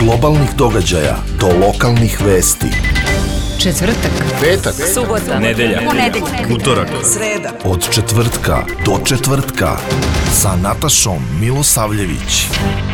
globalnih događaja do lokalnih vesti. Četvrtak, petak, subota, nedelja, utorak, sreda. Od četvrtka do četvrtka sa Natašom Milosavljević.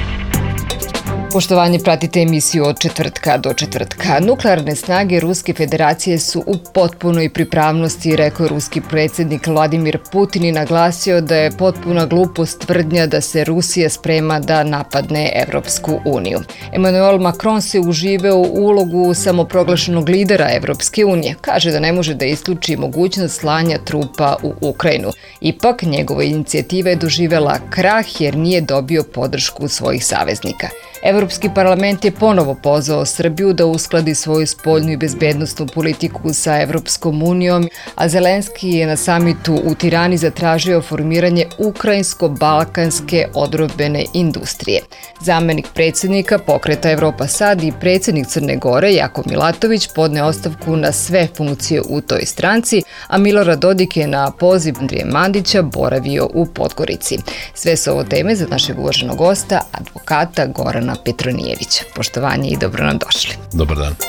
Poštovanje, pratite emisiju Od četvrtka do četvrtka. Nuklearne snage Ruske federacije su u potpunoj pripravnosti, rekao je ruski predsjednik Vladimir Putin i naglasio da je potpuna glupost tvrdnja da se Rusija sprema da napadne Evropsku uniju. Emmanuel Macron se uživao u ulogu samoproglašenog lidera Evropske unije. Kaže da ne može da isključi mogućnost slanja trupa u Ukrajinu. Ipak, njegova inicijativa je doživela krah jer nije dobio podršku svojih saveznika. Evropski parlament je ponovo pozvao Srbiju da uskladi svoju spoljnu i bezbednosnu politiku sa Evropskom unijom, a Zelenski je na samitu u Tirani zatražio formiranje ukrajinsko-balkanske odbrambene industrije. Zamenik predsjednika Pokreta Evropa Sad i predsjednik Crne Gore Jakov Milatović podne ostavku na sve funkcije u toj stranci, a Milorad Dodik je na poziv Andrije Mandića boravio u Podgorici. Sve su ovo teme za našeg uvaženog gosta, advokata Gorana Petronijevića. Poštovanje i dobro nam došli. Dobar dan.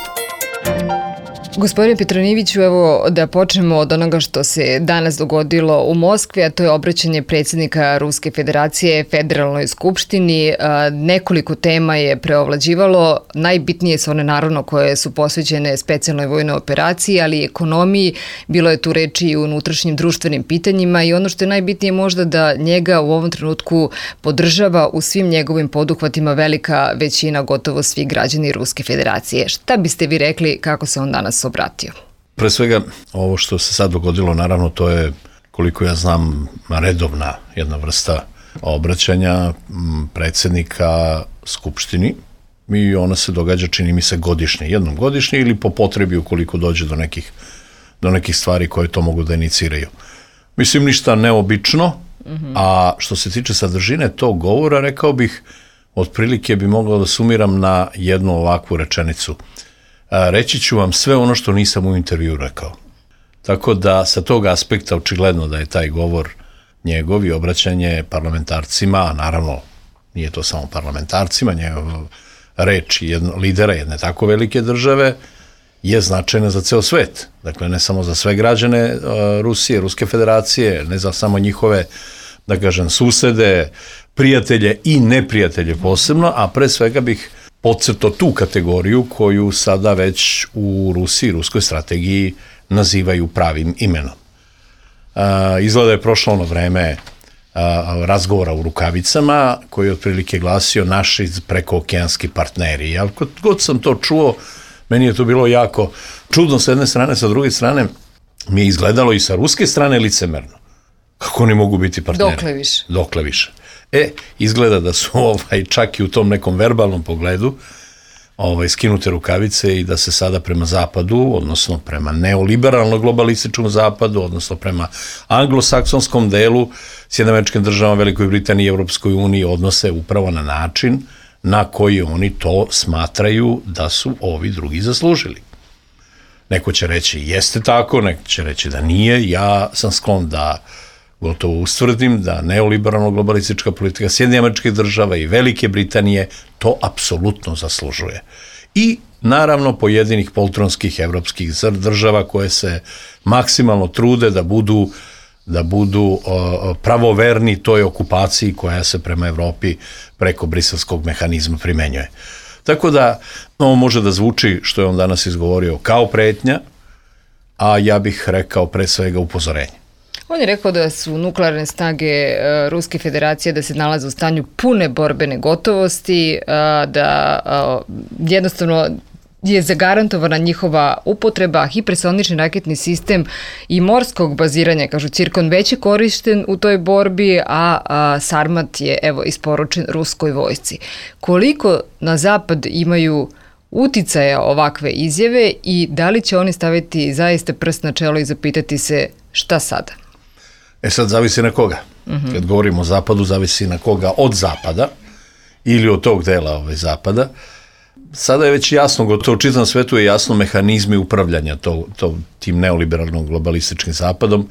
Gospodine Petronijeviću, evo da počnemo od onoga što se danas dogodilo u Moskvi, a to je obraćanje predsjednika Ruske federacije Federalnoj skupštini. Nekoliko tema je preovlađivalo. Najbitnije su one naravno koje su posvećene specijalnoj vojnoj operaciji, ali i ekonomiji. Bilo je tu reči i o unutrašnjim društvenim pitanjima i ono što je najbitnije možda da njega u ovom trenutku podržava u svim njegovim poduhvatima velika većina, gotovo svi građani Ruske federacije. Šta biste vi rekli kako se on danas obratio? Pre svega, ovo što se sad dogodilo, naravno, to je, koliko ja znam, redovna jedna vrsta obraćanja predsjednika Skupštini i ona se događa, čini mi se, godišnje, jednom godišnje ili po potrebi ukoliko dođe do nekih stvari koje to mogu da iniciraju. Mislim, ništa neobično, a što se tiče sadržine tog govora, rekao bih, otprilike bi mogao da sumiram na jednu ovakvu rečenicu. Reći ću vam sve ono što nisam u intervju rekao. Tako da sa tog aspekta očigledno da je taj govor njegov i obraćanje parlamentarcima, a naravno nije to samo parlamentarcima, njegov reč lidera jedne tako velike države je značajna za ceo svet. Dakle, ne samo za sve građane Rusije, Ruske federacije, ne za samo njihove, da kažem, susede, prijatelje i neprijatelje posebno, a pre svega bih podcrtao tu kategoriju koju sada već u Rusiji, ruskoj strategiji nazivaju pravim imenom. Izgleda je prošlo ono vreme razgovora u rukavicama koji je otprilike glasio naši prekookeanski partneri. Ali god sam to čuo, meni je to bilo jako čudno sa jedne strane, sa druge strane mi je izgledalo i sa ruske strane licemerno. Kako oni mogu biti partneri? Dokle više. Izgleda da su čak i u tom nekom verbalnom pogledu skinute rukavice i da se sada prema zapadu, odnosno prema neoliberalno globalističkom zapadu, odnosno prema anglosaksonskom delu Sjedinjenih Američkih Država, Velikoj Britaniji i Evropskoj uniji odnose upravo na način na koji oni to smatraju da su ovi drugi zaslužili. Neko će reći jeste tako, neko će reći da nije. Ja sam sklon da gotovo ustvrdim da neoliberalno globalistička politika Sjedinjenih Američkih Država i Velike Britanije to apsolutno zaslužuje. I naravno pojedinih poltronskih evropskih država koje se maksimalno trude da budu pravoverni toj okupaciji koja se prema Evropi preko briselskog mehanizma primenjuje. Tako da ovo može da zvuči, što je on danas izgovorio, kao pretnja, a ja bih rekao pre svega upozorenje. On je rekao da su nuklearne snage Ruske federacije da se nalaze u stanju pune borbene gotovosti, da jednostavno je zagarantovana njihova upotreba, hipersonični raketni sistem i morskog baziranja, kažu Cirkon, već je korišten u toj borbi, a Sarmat je isporučen ruskoj vojsci. Koliko na zapad imaju uticaja ovakve izjave i da li će oni staviti zaista prst na čelo i zapitati se šta sada? Sad zavisi na koga. Kad govorimo o zapadu, zavisi na koga od zapada ili od tog dela zapada. Sada je već jasno, gotovo u čitavom svetu je jasno mehanizmi upravljanja tim neoliberalnom globalističkim zapadom.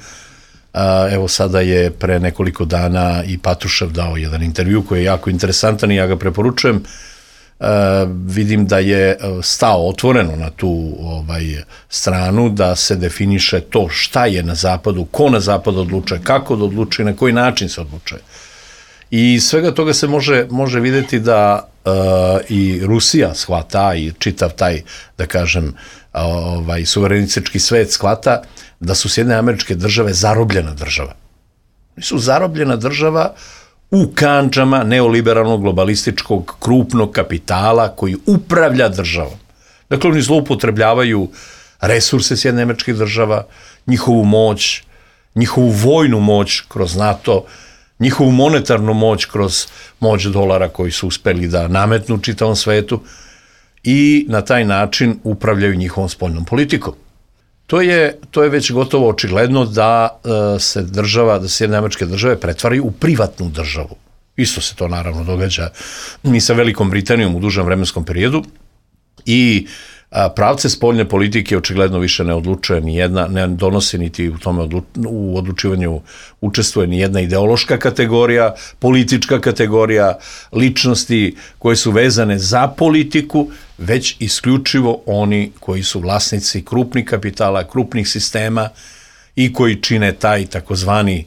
Evo sada je pre nekoliko dana i Patrušev dao jedan intervju koji je jako interesantan i ja ga preporučujem. vidim da je stao otvoreno na tu stranu, da se definiše to šta je na zapadu, ko na zapadu odlučuje, kako da odlučuje, na koji način se odlučuje. I svega toga se može videti da i Rusija shvata i čitav taj, da kažem, suverenistički svet shvata da su Sjedinjene Američke Države zarobljena država. Su zarobljena država u kandžama neoliberalnog, globalističkog, krupnog kapitala koji upravlja državom. Dakle, oni zloupotrebljavaju resurse Sjedinjenih Američkih Država, njihovu moć, njihovu vojnu moć kroz NATO, njihovu monetarnu moć kroz moć dolara koji su uspeli da nametnu čitavom svetu i na taj način upravljaju njihovom spoljnom politikom. To je već gotovo očigledno da se Sjedinjene Američke Države pretvaraju u privatnu državu. Isto se to naravno događa i sa Velikom Britanijom u dužem vremenskom periodu i pravce spoljne politike očigledno više ne odlučuje ni jedna, ne donosi niti u tome u odlučivanju učestvuje ni jedna ideološka kategorija, politička kategorija, ličnosti koje su vezane za politiku, već isključivo oni koji su vlasnici krupnih kapitala, krupnih sistema i koji čine taj takozvani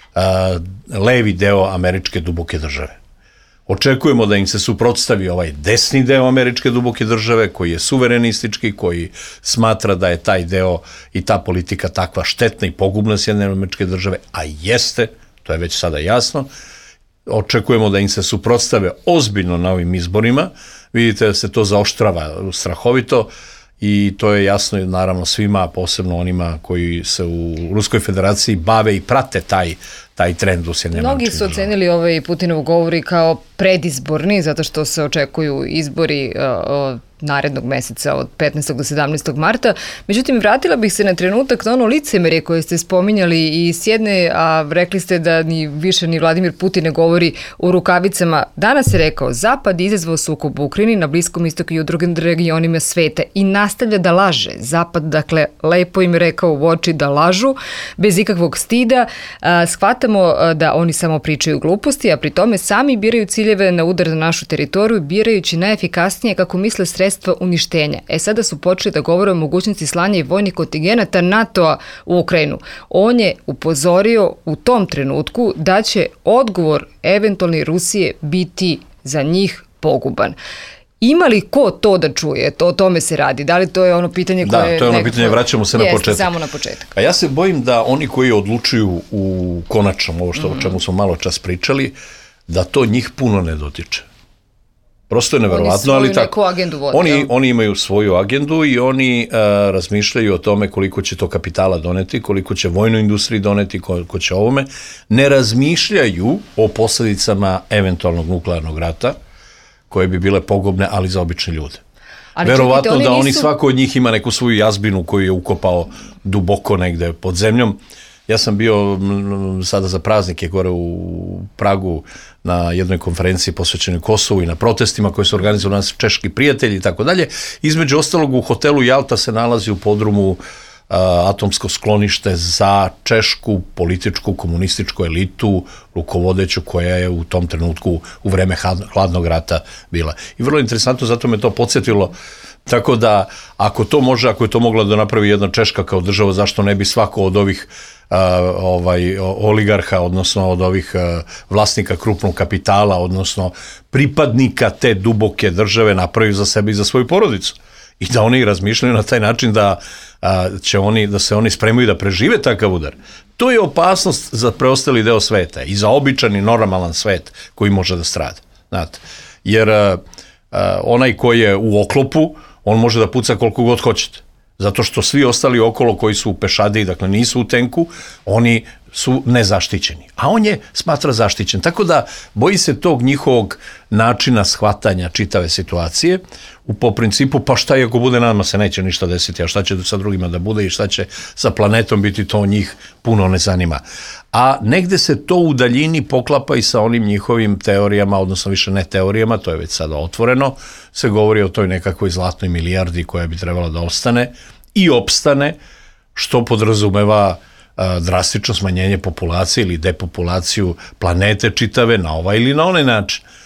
levi deo američke duboke države. Očekujemo da im se suprotstavi ovaj desni deo američke duboke države koji je suverenistički, koji smatra da je taj deo i ta politika takva štetna i pogubna Sjedinjene Američke Države, a jeste, to je već sada jasno. Očekujemo da im se suprotstave ozbiljno na ovim izborima. Vidite da se to zaoštrava strahovito i to je jasno naravno svima, posebno onima koji se u Ruskoj federaciji bave i prate taj trend u Sjedinjenim Američkim Državama. Mnogi su ocenili ovaj Putinov govori kao predizborni, zato što se očekuju izbori narednog meseca od 15. do 17. marta. Međutim, vratila bih se na trenutak na ono licemerje koje ste spominjali i s jedne, a rekli ste da ni više ni Vladimir Putin ne govori u rukavicama. Danas je rekao, Zapad izazvao sukob u Ukrajini, na Bliskom istoku i u drugim regionima sveta i nastavlja da laže. Zapad, dakle, lepo im rekao u oči da lažu, bez ikakvog stida. Shvatamo da oni samo pričaju gluposti, a pri tome sami biraju ciljeve na udar na našu teritoriju, birajući najefikasnije kako misle sredstva uništenja. Sada su počeli da govore o mogućnosti slanja i vojnih kontingenata NATO-a u Ukrajinu. On je upozorio u tom trenutku da će odgovor eventualni Rusije biti za njih poguban. Ima li ko to da čuje? O tome se radi. Da li to je ono pitanje koje... Da, to je ono pitanje, vraćamo se na početak. Jeste, samo na početak. A ja se bojim da oni koji odlučuju u konačnom, ovo o čemu smo malo čas pričali, da to njih puno ne dotiče. Prosto je neverovatno, ali tako. Oni imaju svoju agendu i oni razmišljaju o tome koliko će to kapitala doneti, koliko će vojnoj industriji doneti, koliko će ovome. Ne razmišljaju o posledicama eventualnog nuklearnog rata, koje bi bile pogubne, ali za obične ljude. Verovatno da oni svako od njih ima neku svoju jazbinu koju je ukopao duboko negde pod zemljom. Ja sam bio sada za praznike gore u Pragu na jednoj konferenciji posvećenoj Kosovu i na protestima koje su organizovali nas češki prijatelji i tako dalje. Između ostalog u hotelu Jalta se nalazi u podrumu atomsko sklonište za češku političku komunističku elitu rukovodeću koja je u tom trenutku u vreme hladnog rata bila. I vrlo interesantno, zato me to podsjetilo. Tako da, ako to može, ako je to mogla da napravi jedna Češka kao država, zašto ne bi svako od ovih oligarha, odnosno od ovih vlasnika krupnog kapitala, odnosno pripadnika te duboke države napravio za sebe i za svoju porodicu. I da oni razmišljaju na taj način da se oni spremaju da prežive takav udar. To je opasnost za preostali deo sveta i za običan i normalan svet koji može da strada. Znate? Jer onaj koji je u oklopu, on može da puca koliko god hoćete. Zato što svi ostali okolo koji su u pešadiji, dakle nisu u tenku, oni su nezaštićeni. A on je smatra zaštićen. Tako da boji se tog njihovog načina shvatanja čitave situacije. Po principu, pa šta je ako bude, nama se neće ništa desiti, a šta će sa drugima da bude i šta će sa planetom biti, to njih puno ne zanima. A negde se to u daljini poklapa i sa onim njihovim teorijama, odnosno više ne teorijama, to je već sada otvoreno, se govori o toj nekakvoj zlatnoj milijardi koja bi trebala da ostane i opstane, što podrazumeva drastično smanjenje populacije ili depopulaciju planete čitave na ovaj ili na onaj način.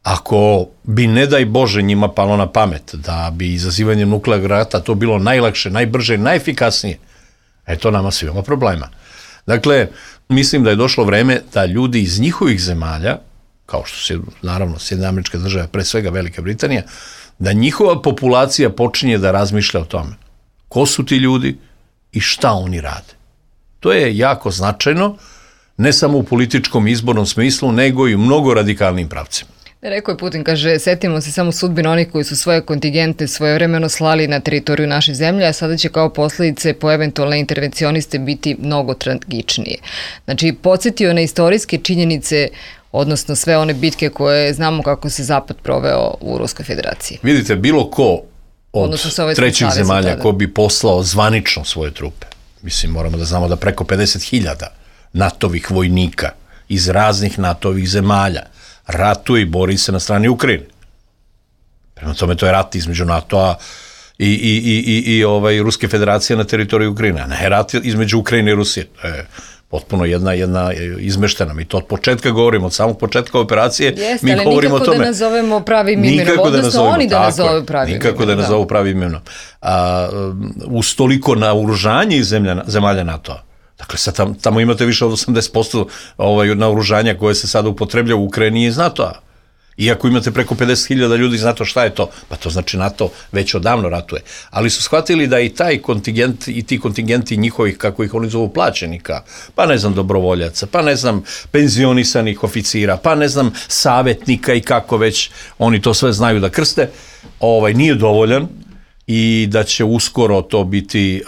Ako bi, ne daj Bože, njima palo na pamet da bi izazivanjem nuklearnog rata to bilo najlakše, najbrže, najefikasnije, to nama svi ima problema. Dakle, mislim da je došlo vreme da ljudi iz njihovih zemalja, kao što se, naravno, Sjedinjene Američke Države, pre svega Velika Britanija, da njihova populacija počinje da razmišlja o tome. Ko su ti ljudi i šta oni rade? To je jako značajno, ne samo u političkom izbornom smislu, nego i u mnogo radikalnim pravcima. Rekao je Putin, kaže, setimo se samo sudbina onih koji su svoje kontingente svojevremeno slali na teritoriju naše zemlje, a sada će kao posledice po eventualne intervencioniste biti mnogo tragičnije. Znači, podsjetio na istorijske činjenice, odnosno sve one bitke koje znamo kako se Zapad proveo u Ruskoj federaciji. Vidite, bilo ko od trećih zemalja ko bi poslao zvanično svoje trupe, mislim, moramo da znamo da preko 50.000 NATO-vih vojnika iz raznih NATO-vih zemalja ratuje i bori se na strani Ukrajine. Prema tome, to je rat između NATO-a i Ruske federacije na teritoriju Ukrajine, a ne rat između Ukrajine i Rusije. To je potpuno jedna izmeštena. Mi to od početka govorimo, od samog početka operacije. Jeste, mi govorimo o tome. Nikako da nazovemo pravim imenom, odnosno oni da nazovu pravim imenom. Nikako da nazovu pravim imenom. Uz toliko naoružanje iz zemalja NATO-a. Dakle, sad tamo imate više od 80% naoružanja koje se sada upotreblja u Ukrajini iz NATO-a. Iako imate preko 50.000 ljudi iz NATO, šta je to? Pa to znači NATO već odavno ratuje. Ali su shvatili da i taj kontingent i ti kontingenti njihovih, kako ih oni zovu, plaćenika, pa ne znam, dobrovoljaca, pa ne znam, penzionisanih oficira, pa ne znam, savjetnika i kako već oni to sve znaju da krste, nije dovoljan i da će uskoro to biti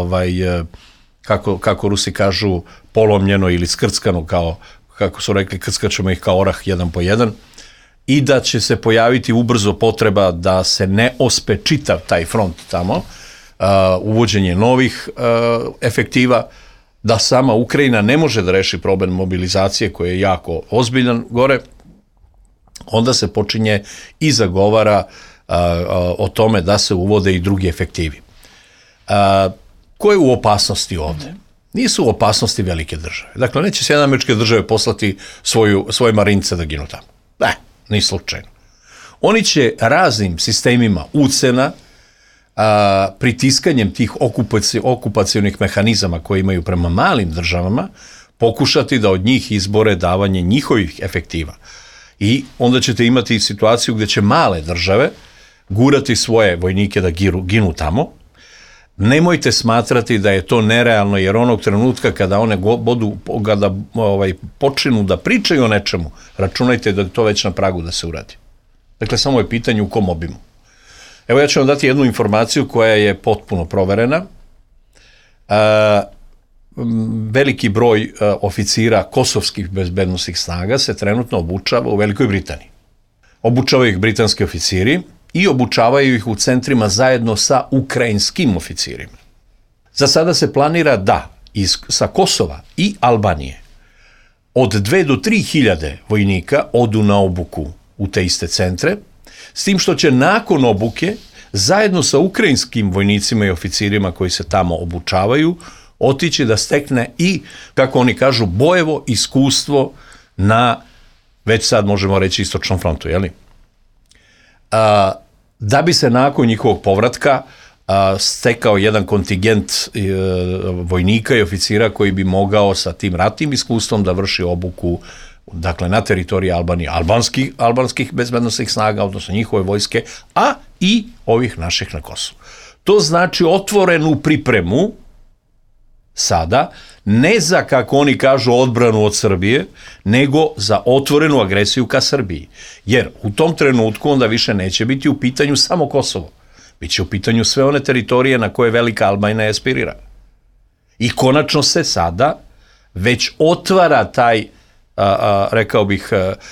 kako Rusi kažu, polomljeno ili skrckano, kako su rekli, krckaćemo ih kao orah jedan po jedan, i da će se pojaviti ubrzo potreba da se ne ospe čitav taj front tamo, uvođenje novih efektiva, da sama Ukrajina ne može da reši problem mobilizacije koji je jako ozbiljan gore, onda se počinje i zagovara o tome da se uvode i drugi efektivi. Ko je u opasnosti ovde? Nisu u opasnosti velike države. Dakle, neće Sjedinjene Američke Države poslati svoje marince da ginu tamo. Ne, ni slučajno. Oni će raznim sistemima ucena, pritiskanjem tih okupacionih mehanizama koje imaju prema malim državama, pokušati da od njih izbore davanje njihovih efektiva. I onda ćete imati situaciju gdje će male države gurati svoje vojnike da ginu tamo. Nemojte smatrati da je to nerealno, jer onog trenutka kada one počinu da pričaju o nečemu, računajte da je to već na pragu da se uradi. Dakle, samo je pitanje u kom obimu. Evo, ja ću vam dati jednu informaciju koja je potpuno proverena. Veliki broj oficira kosovskih bezbednosnih snaga se trenutno obučava u Velikoj Britaniji. Obučavaju ih britanski oficiri i obučavaju ih u centrima zajedno sa ukrajinskim oficirima. Za sada se planira da sa Kosova i Albanije od 2 do 3 hiljade vojnika odu na obuku u te iste centre, s tim što će nakon obuke zajedno sa ukrajinskim vojnicima i oficirima koji se tamo obučavaju otići da stekne i, kako oni kažu, bojevo iskustvo na, već sad možemo reći, istočnom frontu, jeli? Da bi se nakon njihovog povratka stekao jedan kontingent vojnika i oficira koji bi mogao sa tim ratnim iskustvom da vrši obuku, dakle, na teritoriji Albanije, albanskih bezbednosnih snaga, odnosno njihove vojske, a i ovih naših na Kosovu. To znači otvorenu pripremu sada, ne za, kako oni kažu, odbranu od Srbije, nego za otvorenu agresiju ka Srbiji. Jer u tom trenutku onda više neće biti u pitanju samo Kosovo. Biće u pitanju sve one teritorije na koje Velika Albanija aspirira. I konačno se sada već otvara taj, rekao bih,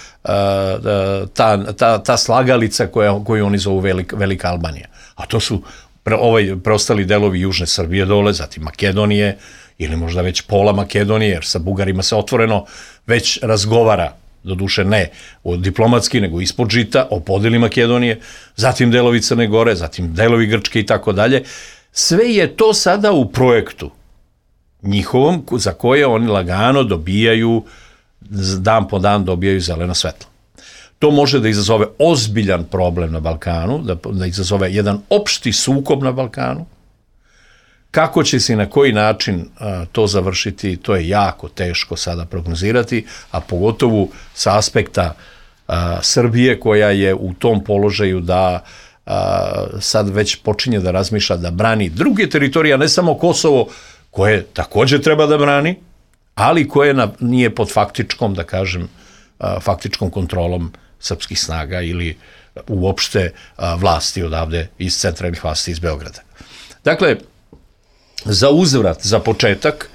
ta slagalica koju oni zovu Velika Albanija. A to su preostali delovi Južne Srbije dole, zatim Makedonije, ili možda već pola Makedonije, jer sa Bugarima se otvoreno već razgovara, doduše ne diplomatski, nego ispod žita, o podeli Makedonije, zatim delovi Crne Gore, zatim delovi Grčke i tako dalje. Sve je to sada u projektu njihovom, za koje oni lagano dobijaju, dan po dan dobijaju zeleno svetlo. To može da izazove ozbiljan problem na Balkanu, da izazove jedan opšti sukob na Balkanu. Kako će se i na koji način to završiti, to je jako teško sada prognozirati, a pogotovo sa aspekta Srbije, koja je u tom položaju da sad već počinje da razmišlja da brani druge teritorije, a ne samo Kosovo, koje takođe treba da brani, ali koje nije pod faktičkom, da kažem, faktičkom kontrolom srpskih snaga ili uopšte vlasti odavde iz centralnih vlasti iz Beograda. Dakle, za uzvrat, za početak,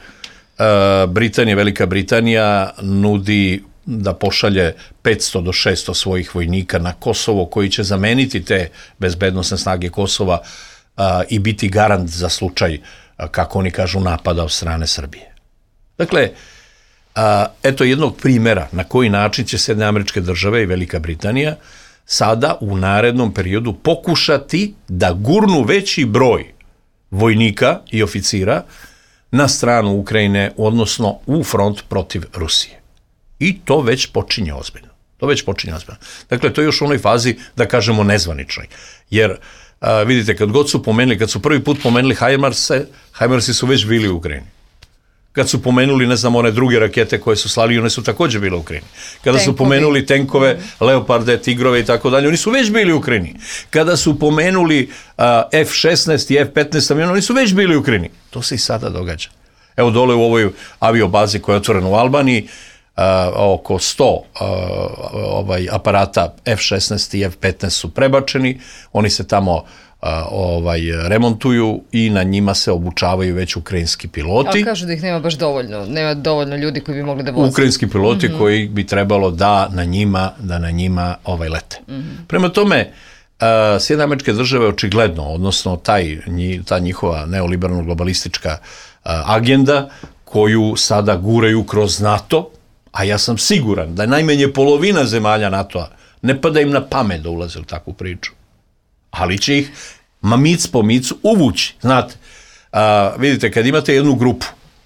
Velika Britanija nudi da pošalje 500 do 600 svojih vojnika na Kosovo, koji će zameniti te bezbednosne snage Kosova i biti garant za slučaj, kako oni kažu, napada od strane Srbije. Dakle, eto jednog primjera na koji način će Sjedinjene Američke Države i Velika Britanija sada u narednom periodu pokušati da gurnu veći broj vojnika i oficira na stranu Ukrajine, odnosno u front protiv Rusije. I to već počinje ozbiljno. Dakle, to je još u onoj fazi, da kažemo, nezvaničnoj. Jer, vidite, kad su prvi put pomenuli HIMARS-i su već bili u Ukrajini. Kad su pomenuli, ne znam, one druge rakete koje su slali, one su također bile u Ukrajini. Kada su pomenuli tenkove, Leoparde, Tigrove i tako dalje, oni su već bili u Ukrajini. Kada su pomenuli F-16 i F-15 aviona, oni su već bili u Ukrajini. To se i sada događa. Evo dole u ovoj aviobazi koja je otvorena u Albaniji, oko 100 aparata F-16 i F-15 su prebačeni, oni se tamo remontuju i na njima se obučavaju već ukrajinski piloti. Ali kažu da ih nema baš dovoljno, nema dovoljno ljudi koji bi mogli da voze. Ukrajinski piloti koji bi trebalo da na njima lete. Prema tome, Sjedinjene Američke Države očigledno, odnosno ta njihova neoliberalno globalistička agenda koju sada guraju kroz NATO, a ja sam siguran da najmanje polovina zemalja NATO-a ne pada im na pamet da ulaze u takvu priču. Ali će ih mic po micu uvući. Znate, vidite, kad imate jednu grupu,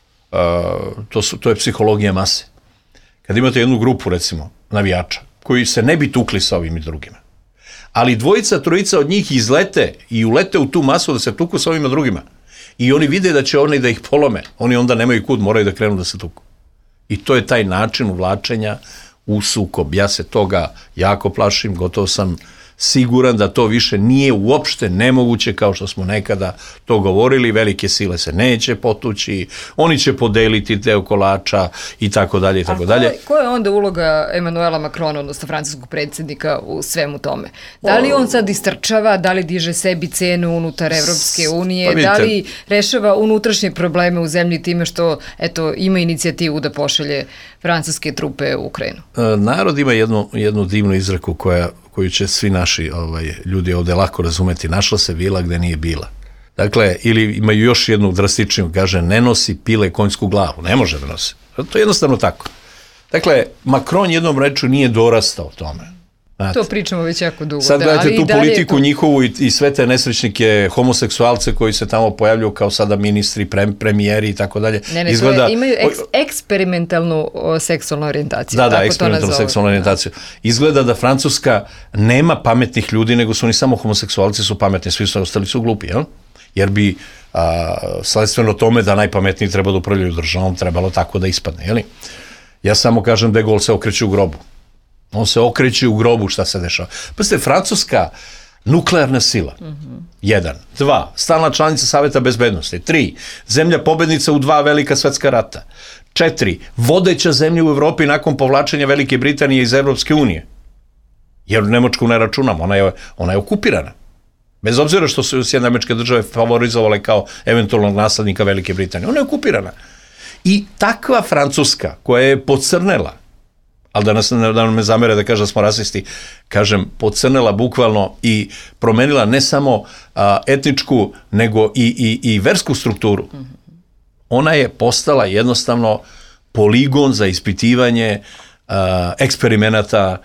to je psihologija mase, kad imate jednu grupu, recimo, navijača, koji se ne bi tukli sa ovim i drugima, ali dvojica, trojica od njih izlete i ulete u tu masu da se tuku sa ovima drugima i oni vide da će oni da ih polome, oni onda nemaju kud, moraju da krenu da se tuku. I to je taj način uvlačenja u sukob. Ja se toga jako plašim, gotovo sam siguran da to više nije uopšte nemoguće kao što smo nekada to govorili, velike sile se neće potući, oni će podeliti deo kolača i tako dalje i tako dalje. Koja je onda uloga Emanuela Macrona, odnosno francuskog predsjednika, u svemu tome? Da li on sad istrčava, da li diže sebi cenu unutar Evropske unije, da li rešava unutrašnje probleme u zemlji time što ima inicijativu da pošalje francuske trupe u Ukrajinu? Narod ima jednu divnu izreku koju će svi naši ljudi ovde lako razumeti. Našla se vila gde nije bila. Dakle, ili imaju još jednu drastičniju, kaže, ne nosi pile konjsku glavu. Ne može da nosi. To je jednostavno tako. Dakle, Macron jednom rečju nije dorastao tome. To pričamo već jako dugo. Sad gledajte tu politiku njihovu i sve te nesrećnike, homoseksualce koji se tamo pojavljuju kao sada ministri, premijeri i tako dalje. Imaju eksperimentalnu seksualnu orijentaciju. Da, eksperimentalnu seksualnu orijentaciju. Izgleda da Francuska nema pametnih ljudi, nego su oni samo homoseksualci su pametni, svi su ostali su glupi, jel? Jer bi sledstveno tome da najpametniji treba da upravljaju državom, trebalo tako da ispadne, jel? Ja samo kažem da De Gaulle se okreće u grobu. On se okreće u grobu šta se dešava. Pa ste, Francuska nuklearna sila. 1. 2. Stalna članica Saveta bezbednosti. 3. Zemlja pobednica u 2 velika svetska rata. 4. Vodeća zemlja u Evropi nakon povlačenja Velike Britanije iz Evropske unije. Jer Nemačku ne računamo, ona je okupirana. Bez obzira što su Sjedinjene Američke Države favorizovale kao eventualnog naslednika Velike Britanije. Ona je okupirana. I takva Francuska koja je pocrnela, ali da me zamere da kaže da smo rasisti, kažem, pocrnela bukvalno i promenila ne samo etničku, nego i versku strukturu. Ona je postala jednostavno poligon za ispitivanje eksperimenata,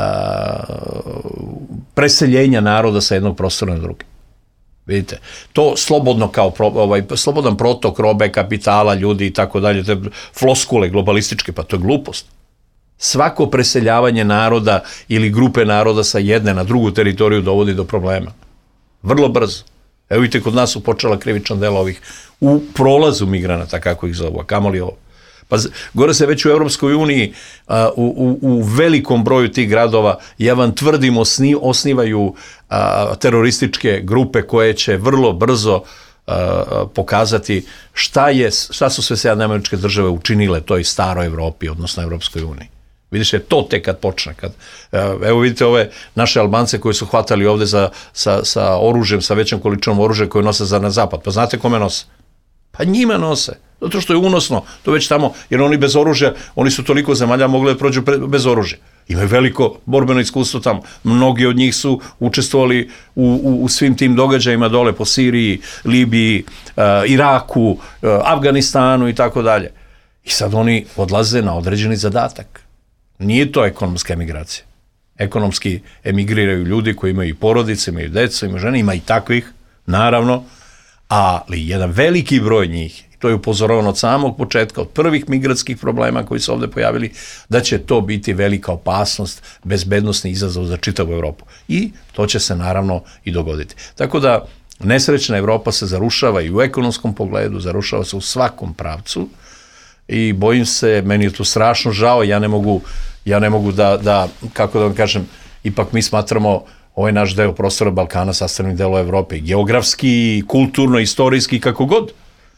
preseljenja naroda sa jednog prostora na drugi. Vidite, to slobodno kao slobodan protok robe, kapitala, ljudi i tako dalje, te floskule globalističke, pa to je glupost. Svako preseljavanje naroda ili grupe naroda sa jedne na drugu teritoriju dovodi do problema. Vrlo brzo. Evo vidite, kod nas su počela krivična dela ovih u prolazu migranata, kako ih zovu, a kamoli ovo. Pa gore se već u Evropskoj uniji u velikom broju tih gradova, ja vam tvrdim, osnivaju terorističke grupe koje će vrlo brzo pokazati šta su sve Sjedinjene Američke Države učinile toj staroj Evropi, odnosno Evropskoj uniji. Vidiš, je to tek kad počne. Evo vidite ove naše Albance koji su hvatali ovde sa oružjem, sa većom količinom oružja koje nose na zapad. Pa znate kome nose? Pa njima nose. Zato što je unosno to već tamo, jer oni bez oružja, oni su toliko zemalja mogli da prođu bez oružja. Imaju veliko borbeno iskustvo tamo. Mnogi od njih su učestvovali u svim tim događajima dole po Siriji, Libiji, Iraku, Afganistanu i tako dalje. I sad oni odlaze na određeni zadatak. Nije to ekonomska emigracija. Ekonomski emigriraju ljudi koji imaju i porodice, imaju decu, imaju žene, ima i takvih, naravno, ali jedan veliki broj njih, to je upozoravano od samog početka, od prvih migratskih problema koji su ovde pojavili, da će to biti velika opasnost, bezbednosni izazov za čitavu Evropu. I to će se naravno i dogoditi. Tako da nesrećna Evropa se zarušava i u ekonomskom pogledu, zarušava se u svakom pravcu i bojim se, meni je to strašno žao, ja ne mogu da, kako da vam kažem, ipak mi smatramo ovaj naš deo prostora Balkana sastavnim delo Evrope, geografski, kulturno, istorijski, kako god.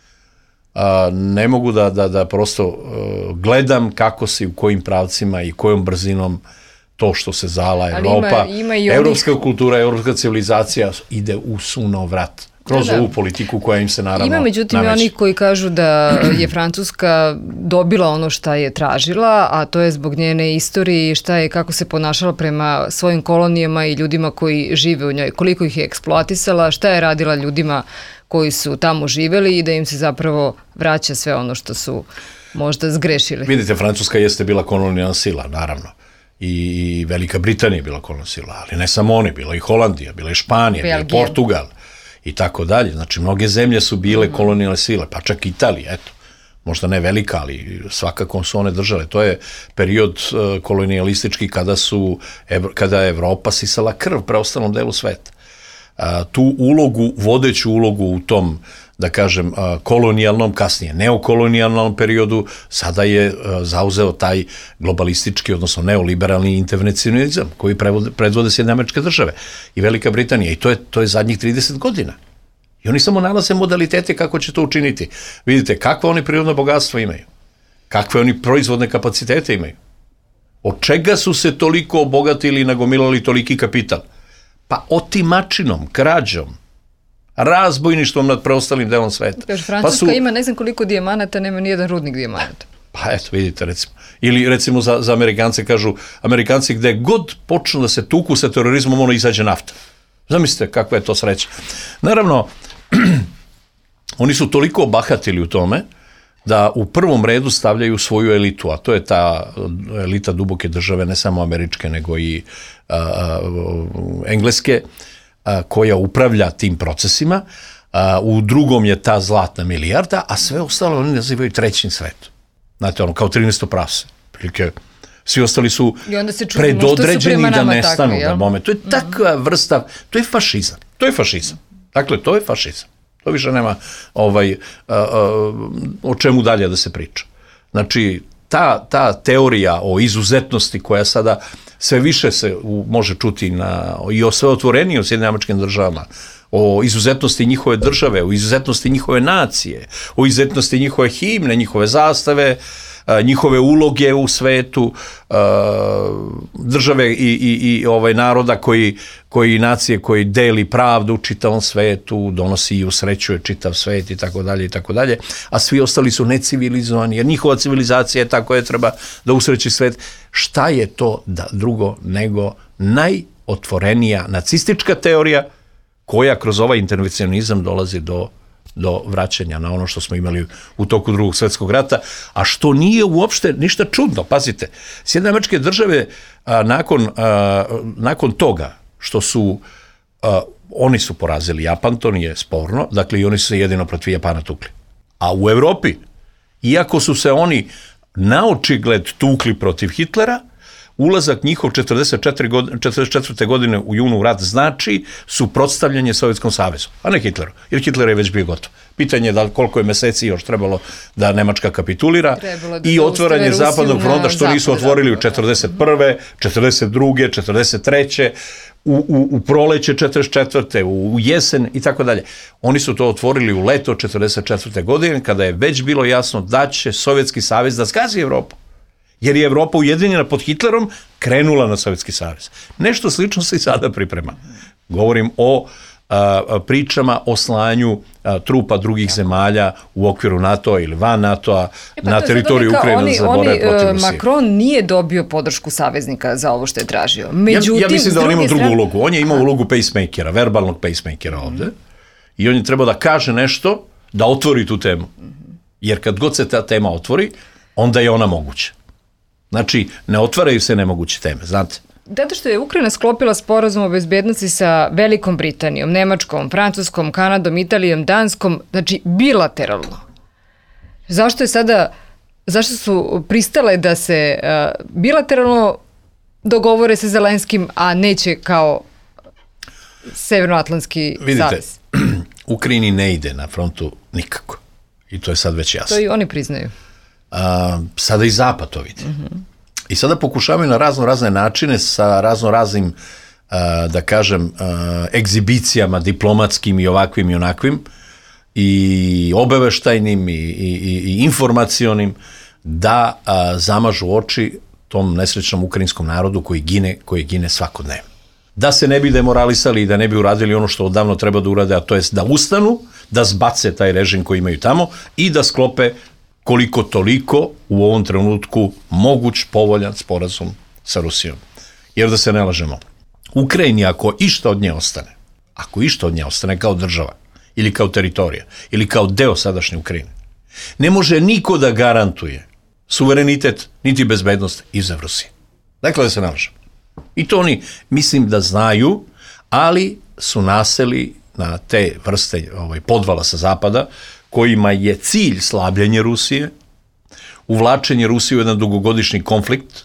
Ne mogu da prosto gledam kako se u kojim pravcima i kojom brzinom to što se zala Evropa, evropska kultura, evropska civilizacija ide u sunovrat. Kroz ovu politiku koja im se naravno nameće. Ima međutim i oni koji kažu da je Francuska dobila ono šta je tražila, a to je zbog njene istorije i kako se ponašala prema svojim kolonijama i ljudima koji žive u njoj, koliko ih je eksploatisala, šta je radila ljudima koji su tamo živeli i da im se zapravo vraća sve ono što su možda zgrešili. Vidite, Francuska jeste bila kolonijalna sila, naravno. I Velika Britanija je bila kolonijalna sila, ali ne samo oni, bila i Holandija, bila i Španija, bila i Portugal i tako dalje. Znači, mnoge zemlje su bile kolonijalne sile, pa čak Italija, eto. Možda ne velika, ali svakako su one držale. To je period kolonijalistički kada je Evropa sisala krv preostalom delu sveta. Tu vodeću ulogu u tom, da kažem, kolonijalnom, kasnije neokolonijalnom periodu, sada je zauzeo taj globalistički, odnosno neoliberalni intervencionizam koji predvode Sjedinjene Američke Države i Velika Britanija. I to je zadnjih 30 godina. I oni samo nalaze modalitete kako će to učiniti. Vidite, kakva oni prirodno bogatstvo imaju, kakve oni proizvodne kapacitete imaju. Od čega su se toliko obogatili i nagomilali toliki kapital? Pa otimačinom, krađom, razbojništvom nad preostalim delom sveta. Kaže, Francuska ima ne znam koliko dijamanata, nema nijedan rudnik dijamanata. Pa eto, vidite, recimo. Ili recimo za Amerikance kažu, Amerikanci gde god počnu da se tuku sa terorizmom, ono izađe nafta. Zamislite kakva je to sreća. Naravno, oni su toliko obahatili u tome da u prvom redu stavljaju svoju elitu, a to je ta elita duboke države, ne samo američke, nego i engleske, koja upravlja tim procesima. U drugom je ta zlatna milijarda, a sve ostalo oni nazivaju trećim svetom. Znate, ono, kao 13. prase. Prilike, svi ostali su predodređeni da nestanu na moment. To je takva vrsta, to je fašizam. To je fašizam. Dakle, to je fašizam. To više nema o čemu dalje da se priča. Znači, ta teorija o izuzetnosti koja sada sve više se može čuti i o sve otvoreniju Sjedinjenim Američkim Državama, o izuzetnosti njihove države, o izuzetnosti njihove nacije, o izuzetnosti njihove himne, njihove zastave, njihove uloge u svetu, države i naroda koji nacije koji deli pravdu u čitavom svetu, donosi i usrećuje čitav svet i tako dalje, a svi ostali su necivilizovani, jer njihova civilizacija je ta koja treba da usreći svet. Šta je to drugo nego najotvorenija nacistička teorija koja kroz ovaj intervencionizam dolazi do vraćanja na ono što smo imali u toku Drugog svjetskog rata, a što nije uopšte ništa čudno. Pazite, Sjedinjene Američke Države nakon toga što su oni su porazili Japan, to nije sporno, dakle i oni su se jedino protiv Japana tukli. A u Evropi, iako su se oni naočigled tukli protiv Hitlera, ulazak njihov 44. godine u junu u rat znači suprotstavljanje Sovjetskom savezu, a ne Hitleru, jer Hitler je već bio gotov. Pitanje je koliko je meseci još trebalo da Nemačka kapitulira i otvaranje zapadnog fronta, što nisu otvorili u 41. 42. 43. U proleće 44. u jesen i tako dalje. Oni su to otvorili u leto 44. godine, kada je već bilo jasno da će Sovjetski savez da zgazi Evropu. Jer je Evropa ujedinjena pod Hitlerom krenula na Sovjetski savez. Nešto slično se i sada priprema. Govorim o pričama o slanju trupa drugih zemalja u okviru NATO-a ili van NATO-a na teritoriju Ukrajine za borbe protiv Rusije. Macron nije dobio podršku saveznika za ovo što je tražio. Međutim, ja mislim da on ima drugu ulogu. On je imao ulogu pacemakera, verbalnog pacemakera ovde. I on je trebao da kaže nešto, da otvori tu temu. Jer kad god se ta tema otvori, onda je ona moguća. Znači, ne otvaraju se nemoguće teme, znate. Zato što je Ukrajina sklopila sporazum o bezbednosti sa Velikom Britanijom, Nemačkom, Francuskom, Kanadom, Italijom, Danskom, znači bilateralno. Zašto su pristale da se bilateralno dogovore sa Zelenskim, a neće kao Severnoatlantski savez? Vidite, Ukrajini ne ide na frontu nikako. I to je sad već jasno. To i oni priznaju. Sada i Zapad to vidi. I sada pokušavaju na razne načine sa raznim, da kažem, egzibicijama diplomatskim i ovakvim i onakvim i obaveštajnim i informacionim da zamažu oči tom nesrećnom ukrajinskom narodu koji gine svakodnevno. Da se ne bi demoralisali i da ne bi uradili ono što odavno treba da urade, a to je da ustanu, da zbace taj režim koji imaju tamo i da sklope koliko toliko u ovom trenutku moguć povoljan sporazum sa Rusijom. Jer da se ne lažemo, Ukrajini ako išta od nje ostane kao država ili kao teritorija ili kao deo sadašnje Ukrajine, ne može niko da garantuje suverenitet niti bezbednost iza Rusije. Dakle, da se ne lažemo. I to oni mislim da znaju, ali su naseli na te vrste podvala sa zapada, kojima je cilj slabljenje Rusije, uvlačenje Rusije u jedan dugogodišnji konflikt,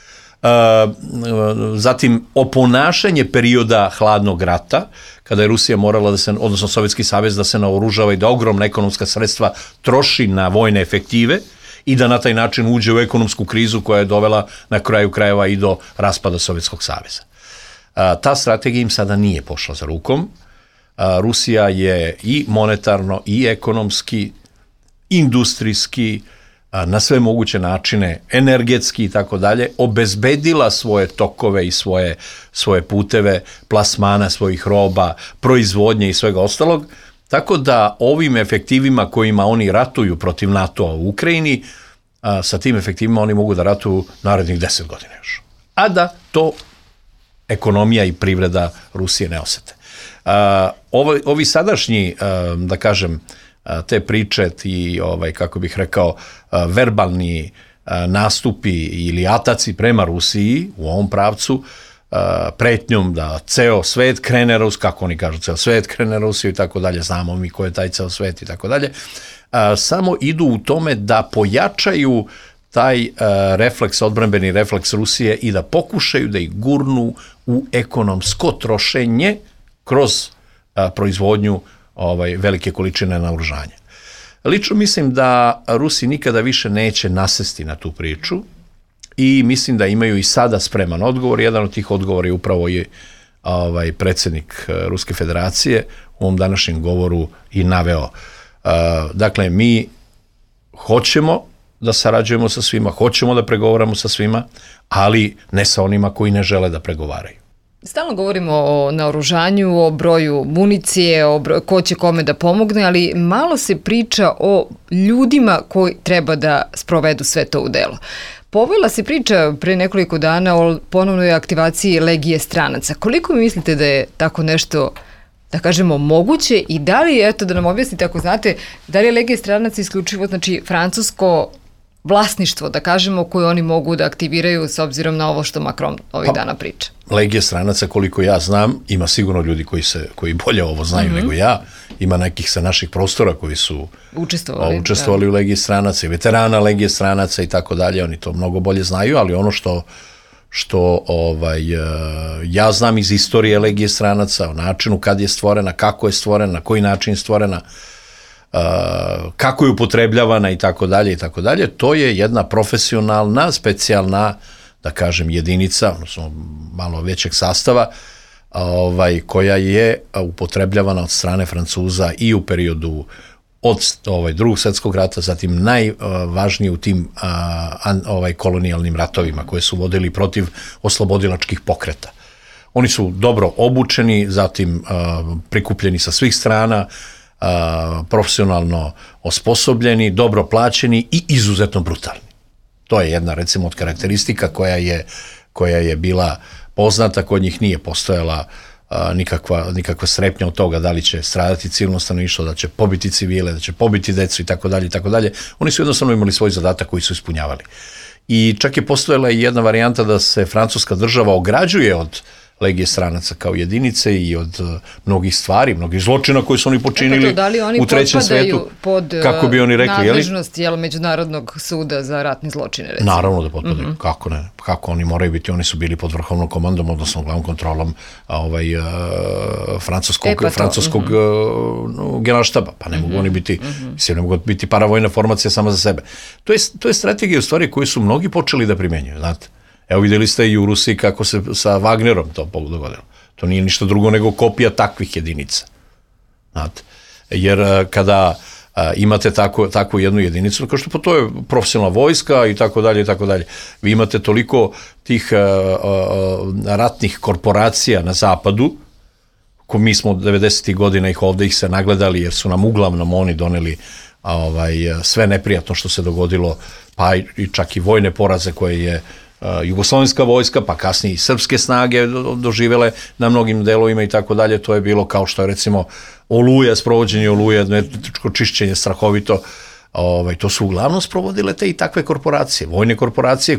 zatim oponašanje perioda hladnog rata, kada je Rusija morala odnosno Sovjetski savez da se naoružava i da ogromna ekonomska sredstva troši na vojne efektive i da na taj način uđe u ekonomsku krizu koja je dovela na kraju krajeva i do raspada Sovjetskog saveza. Ta strategija im sada nije pošla za rukom. Rusija je i monetarno i ekonomski, industrijski, na sve moguće načine, energetski i tako dalje, obezbedila svoje tokove i svoje puteve, plasmana svojih roba, proizvodnje i svega ostalog, tako da ovim efektivima kojima oni ratuju protiv NATO-a u Ukrajini, sa tim efektivima oni mogu da ratuju narednih 10 godina još. A da to ekonomija i privreda Rusije ne osete. Ovi sadašnji, da kažem, te priče i, kako bih rekao, verbalni nastupi ili ataci prema Rusiji u ovom pravcu, pretnjom da ceo svet krene Rusiju, kako oni kažu, ceo svet krene Rusiju i tako dalje, znamo mi ko je taj ceo svet i tako dalje, samo idu u tome da pojačaju taj refleks, odbrambeni refleks Rusije i da pokušaju da ih gurnu u ekonomsko trošenje kroz proizvodnju velike količine naoružanja. Lično mislim da Rusi nikada više neće nasesti na tu priču i mislim da imaju i sada spreman odgovor. Jedan od tih odgovora je upravo i predsjednik Ruske federacije u ovom današnjem govoru i naveo. Dakle, mi hoćemo da sarađujemo sa svima, hoćemo da pregovaramo sa svima, ali ne sa onima koji ne žele da pregovaraju. Stalno govorimo o naoružanju, o broju municije, ko će kome da pomogne, ali malo se priča o ljudima koji treba da sprovedu sve to u delo. Povela se priča pre nekoliko dana o ponovnoj aktivaciji Legije stranaca. Koliko mi mislite da je tako nešto, da kažemo, moguće i da li, eto da nam objasnite ako znate, da li je Legija stranaca isključivo, znači, francusko vlasništvo, da kažemo, koje oni mogu da aktiviraju s obzirom na ovo što Macron ovih dana priča? Legija stranaca, koliko ja znam, ima sigurno ljudi koji bolje ovo znaju nego ja ima nekih sa naših prostora koji su učestvovali da. u Legiji stranaca i veterana Legije stranaca i tako dalje, oni to mnogo bolje znaju, ali ono što ja znam iz istorije Legije stranaca, o načinu kad je stvorena, kako je stvorena, na koji način je stvorena, kako je upotrebljavana i tako dalje, to je jedna profesionalna, specijalna, da kažem, jedinica, odnosno malo većeg sastava, koja je upotrebljavana od strane Francuza i u periodu od drugog svjetskog rata, zatim najvažnije u tim kolonijalnim ratovima koje su vodili protiv oslobodilačkih pokreta. Oni su dobro obučeni, zatim prikupljeni sa svih strana, profesionalno osposobljeni, dobro plaćeni i izuzetno brutalni. To je jedna, recimo, od karakteristika koja je bila poznata, kod njih nije postojala nikakva strepnja od toga da li će stradati civilno stanovništvo, da će pobiti civile, da će pobiti decu i tako dalje. Oni su jednostavno imali svoj zadatak koji su ispunjavali. I čak je postojala i jedna varijanta da se francuska država ograđuje od Legije stranaca kao jedinice i od mnogih stvari, mnogih zločina koje su oni počinili u trećem svetu. Kako bi oni rekli, nadležnost Međunarodnog suda za ratne zločine, recimo? Naravno da potpadaju. Kako ne? Kako oni moraju biti? Oni su bili pod vrhovnom komandom, odnosno glavnom kontrolom francuskog generalštaba. Pa ne mogu oni biti, ne mogu biti paravojna formacija sama za sebe. To je strategija u stvari koju su mnogi počeli da primenjuju, znate. Evo vidjeli ste i u Rusiji kako se sa Wagnerom to dogodilo. To nije ništa drugo nego kopija takvih jedinica. Znate? Jer kada imate takvu jednu jedinicu, kao što to je profesionalna vojska i tako dalje, vi imate toliko tih ratnih korporacija na zapadu, mi smo 90. godina ih se nagledali jer su nam uglavnom oni doneli sve neprijatno što se dogodilo, pa i čak i vojne poraze koje je jugoslovenska vojska, pa kasnije i srpske snage doživele na mnogim delovima i tako dalje. To je bilo kao što je recimo Oluja, sprovođenje Oluje, etničko čišćenje strahovito. To su uglavnom sprovodile te i takve korporacije, vojne korporacije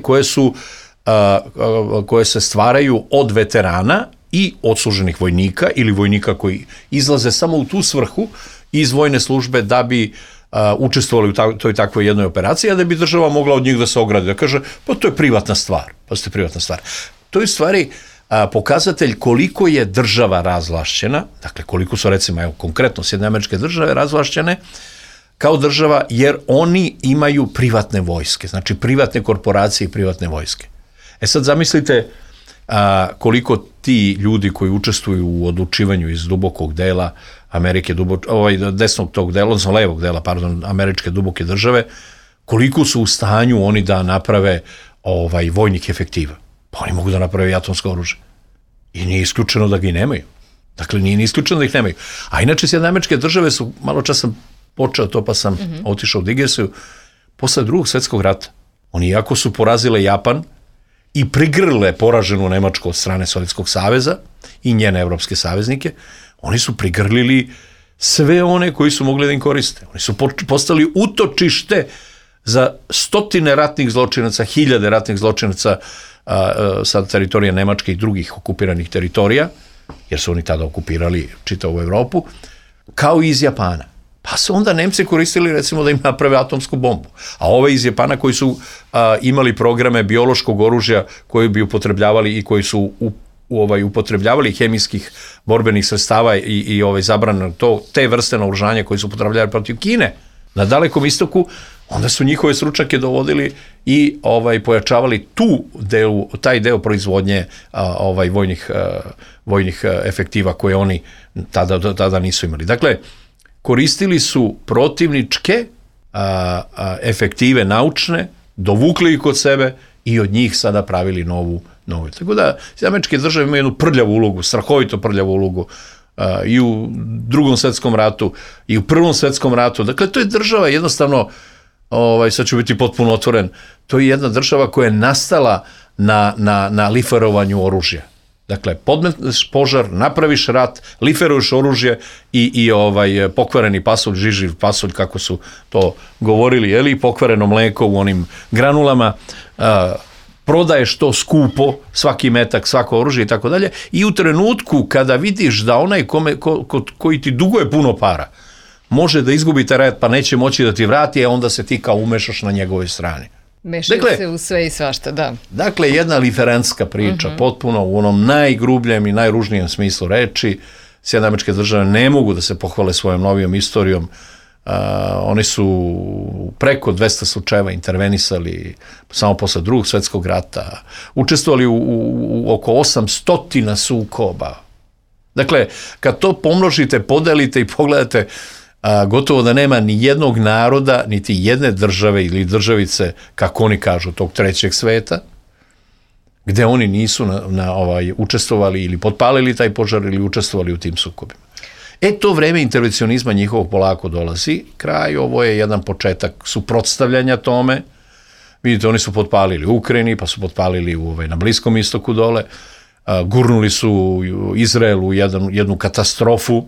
koje se stvaraju od veterana i odsluženih vojnika ili vojnika koji izlaze samo u tu svrhu iz vojne službe da bi učestvovali u toj takvoj jednoj operaciji, a da bi država mogla od njih da se ogradi, da kaže, pa to je privatna stvar. To je u stvari pokazatelj koliko je država razvlašćena, dakle koliko su recimo, konkretno Sjedinjene Američke Države razvlašćene kao država, jer oni imaju privatne vojske, znači privatne korporacije i privatne vojske. Sad zamislite koliko ti ljudi koji učestvuju u odlučivanju iz dubokog dela Amerike, desnog tog dela, odnosno levog dela, američke duboke države, koliko su u stanju oni da naprave vojnih efektiva. Pa oni mogu da naprave i atomsko oružje. I nije isključeno da ga i nemaju. Dakle, nije ni isključeno da ih nemaju. A inače, Sjedinjene Američke Države su, malo čas sam počeo to, pa sam otišao u digresiju, posle drugog svjetskog rata. Oni, iako su porazile Japan i prigrle poraženu Nemačku od strane Sovjetskog saveza i njene evropske saveznike, oni su prigrlili sve one koji su mogli da im koriste. Oni su postali utočište za stotine ratnih zločinaca, hiljade ratnih zločinaca sa teritorija Nemačke i drugih okupiranih teritorija, jer su oni tada okupirali čitavu Evropu, kao i iz Japana. Pa su onda Nemci koristili, recimo, da im naprave atomsku bombu. A ove iz Japana koji su imali programe biološkog oružja koji bi upotrebljavali i koji su upotrebljavali hemijskih borbenih sredstava i zabrane te vrste naoružanja koji su upotrebljavali protiv Kine na Dalekom istoku, onda su njihove stručnjake dovodili i pojačavali taj deo proizvodnje vojnih efektiva koje oni tada nisu imali. Dakle, koristili su protivničke efektive naučne, dovukli ih kod sebe i od njih sada pravili novu. Tako da Američke Države imaju jednu prljavu ulogu, strahovito prljavu ulogu i u Drugom svjetskom ratu i u Prvom svjetskom ratu. Dakle, to je država jednostavno, sad ću biti potpuno otvoren, to je jedna država koja je nastala na liferovanju oružja. Dakle, podmetneš požar, napraviš rat, liferuješ oružje i pokvareni pasulj, žiživ pasulj, kako su to govorili, pokvareno mleko u onim granulama, prodaješ to skupo, svaki metak, svako oružje i tako dalje, i u trenutku kada vidiš da onaj koji ti duguje puno para, može da izgubi taj rat pa neće moći da ti vrati, a onda se ti kao umešaš na njegovoj strani. Mešaju se u sve i svašta, da. Dakle, jedna liferentska priča, potpuno u onom najgrubljem i najružnijem smislu reči. Sjedinjene Američke Države ne mogu da se pohvale svojom novijom istorijom. Oni su preko 200 slučajeva intervenisali samo posle Drugog svjetskog rata, učestvovali u oko 800 sukoba. Dakle, kad to pomnožite, podelite i pogledate, gotovo da nema ni jednog naroda, niti jedne države ili državice, kako oni kažu, tog trećeg sveta, gde oni nisu učestvovali ili potpalili taj požar ili učestvovali u tim sukobima. To vreme intervencionizma njihovog polako dolazi, kraj, ovo je jedan početak suprotstavljanja tome. Vidite, oni su potpalili u Ukrajini, pa su potpalili na Bliskom istoku dole, gurnuli su Izrael u jednu katastrofu,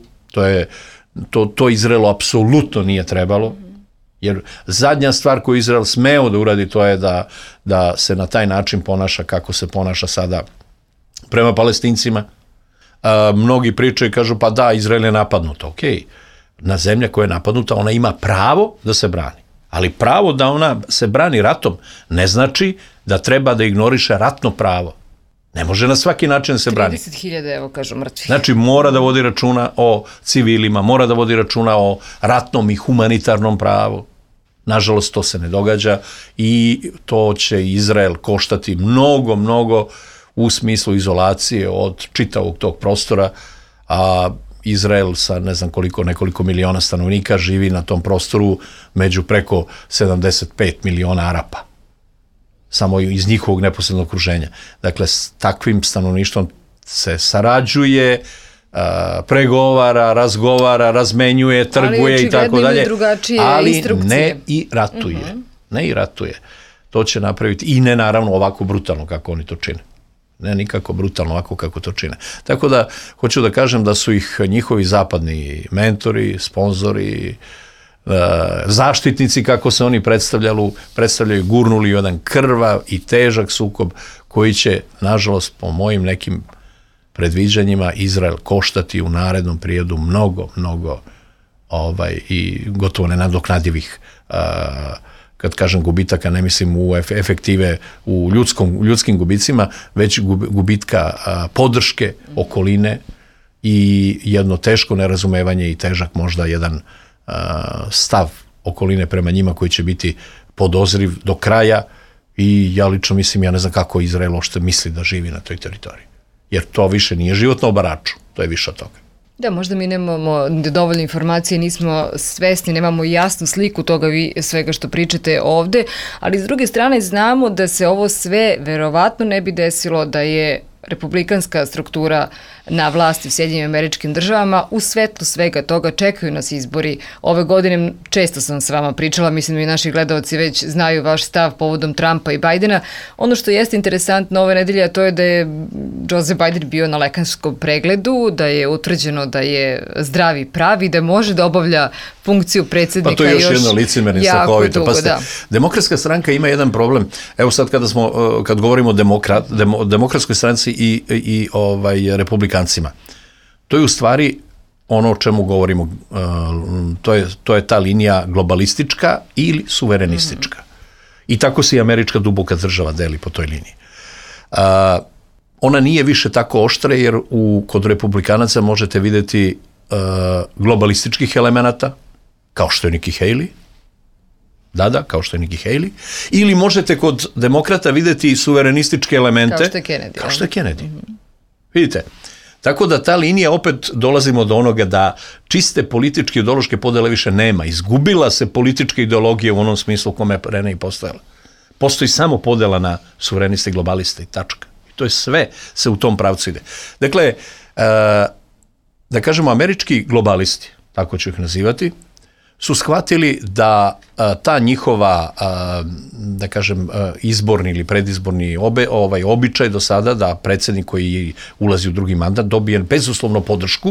to Izraelu apsolutno nije trebalo, jer zadnja stvar koju Izrael smeo da uradi, to je da se na taj način ponaša kako se ponaša sada prema Palestincima. Mnogi pričaju i kažu, pa da, Izrael je napadnut. Ok, na zemlja koja je napadnuta, ona ima pravo da se brani. Ali pravo da ona se brani ratom ne znači da treba da ignoriše ratno pravo. Ne može na svaki način da se brani. 30.000, evo kažu, mrtvih. Znači, mora da vodi računa o civilima, mora da vodi računa o ratnom i humanitarnom pravu. Nažalost, to se ne događa i to će Izrael koštati mnogo, mnogo u smislu izolacije od čitavog tog prostora, a Izrael sa ne znam nekoliko miliona stanovnika živi na tom prostoru među preko 75 miliona Arapa. Samo iz njihovog neposrednog okruženja. Dakle, s takvim stanovništvom se sarađuje, pregovara, razgovara, razmenjuje, trguje i tako dalje. Ali ne i ratuje. Ne i ratuje. To će napraviti i ne naravno ovako brutalno kako oni to čine. Ne nikako brutalno ovako kako to čine. Tako da, hoću da kažem da su ih njihovi zapadni mentori, sponzori, zaštitnici, kako se oni predstavljaju, gurnuli jedan krvav i težak sukob koji će, nažalost, po mojim nekim predviđanjima, Izrael koštati u narednom periodu mnogo i gotovo nenadoknadivih, kad kažem gubitaka, ne mislim u efektive u ljudskim gubicima, već gubitka podrške okoline i jedno teško nerazumevanje i težak možda jedan stav okoline prema njima koji će biti podozriv do kraja i ja lično mislim, ja ne znam kako Izrael uopšte misli da živi na toj teritoriji. Jer to više nije život na obaraču, to je više od toga. Da, možda mi nemamo dovoljno informacije, nismo svesni, nemamo jasnu sliku toga svega što pričate ovde, ali s druge strane znamo da se ovo sve verovatno ne bi desilo da je republikanska struktura na vlasti u Sjedinjenim Američkim Državama. U svetlu svega toga čekaju nas izbori. Ove godine često sam s vama pričala, mislim da i naši gledalci već znaju vaš stav povodom Trumpa i Bajdena. Ono što jeste interesantno ove nedelje, a to je da je Joseph Biden bio na lekarskom pregledu, da je utvrđeno da je zdrav i pravi, da može da obavlja funkciju predsjednika još jako dugo. Pa to je još jedno licemerje strahovito. Pa Demokratska stranka ima jedan problem. Evo sad kad govorimo o demokratskoj stranci i republikancima. To je u stvari ono o čemu govorimo, to je ta linija globalistička ili suverenistička. I tako se i američka duboka država deli po toj liniji. Ona nije više tako oštra jer kod republikanaca možete vidjeti globalističkih elemenata, kao što je Nikki Haley, kao što je Nikki Haley, ili možete kod demokrata vidjeti suverenističke elemente, kao što je Kennedy. Vidite, tako da ta linija, opet dolazimo do onoga da čiste političke ideološke podele više nema. Izgubila se politička ideologija u onom smislu u kome je i postojala. Postoji samo podela na suvereniste i globaliste i tačka. I to je sve, se u tom pravcu ide. Dakle, da kažemo, američki globalisti, tako ću ih nazivati, su shvatili da ta njihova, da kažem, izborni ili predizborni običaj do sada, da predsjednik koji ulazi u drugi mandat dobije bezuslovno podršku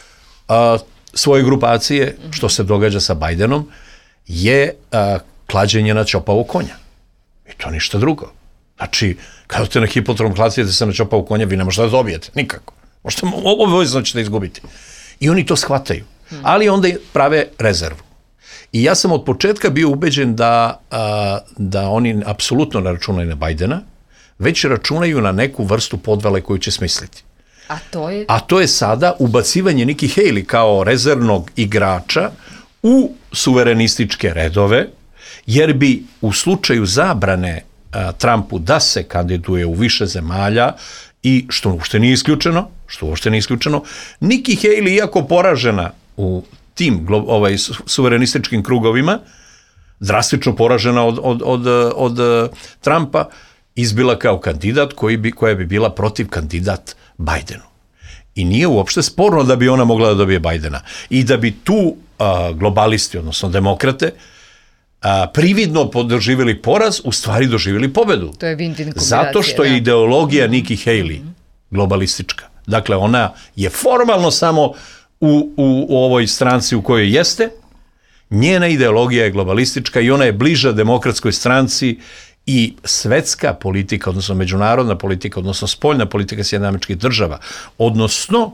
svoje grupacije, što se događa sa Bajdenom, je klađenje na ćopavog konja. I to ništa drugo. Znači, kada te na hipodrom klacite se načopa u konja, vi ne možete da dobijete, nikako. Možete obavezno ćete izgubiti. I oni to shvataju. Ali onda prave rezervu. I ja sam od početka bio ubeđen da oni apsolutno ne računaju na Bajdena, već računaju na neku vrstu podvale koju će smisliti. A to je? A to je sada ubacivanje Nikki Haley kao rezervnog igrača u suverenističke redove, jer bi u slučaju zabrane Trumpu da se kandiduje u više zemalja, i što uopšte nije isključeno, Nikki Haley, iako poražena u tim suverenističkim krugovima, drastično poražena od Trumpa, izbila kao kandidat koja bi bila protiv kandidat Bajdenu. I nije uopšte sporno da bi ona mogla da dobije Bajdena. I da bi tu globalisti, odnosno demokrate, prividno doživjeli poraz, u stvari doživjeli pobedu. To je win-win kombinacija. Zato što je ideologija Nikki Haley globalistička. Dakle, ona je formalno samo u ovoj stranci u kojoj jeste, njena ideologija je globalistička i ona je bliža demokratskoj stranci i svetska politika, odnosno međunarodna politika, odnosno spoljna politika Sjedinjenih Američkih Država, odnosno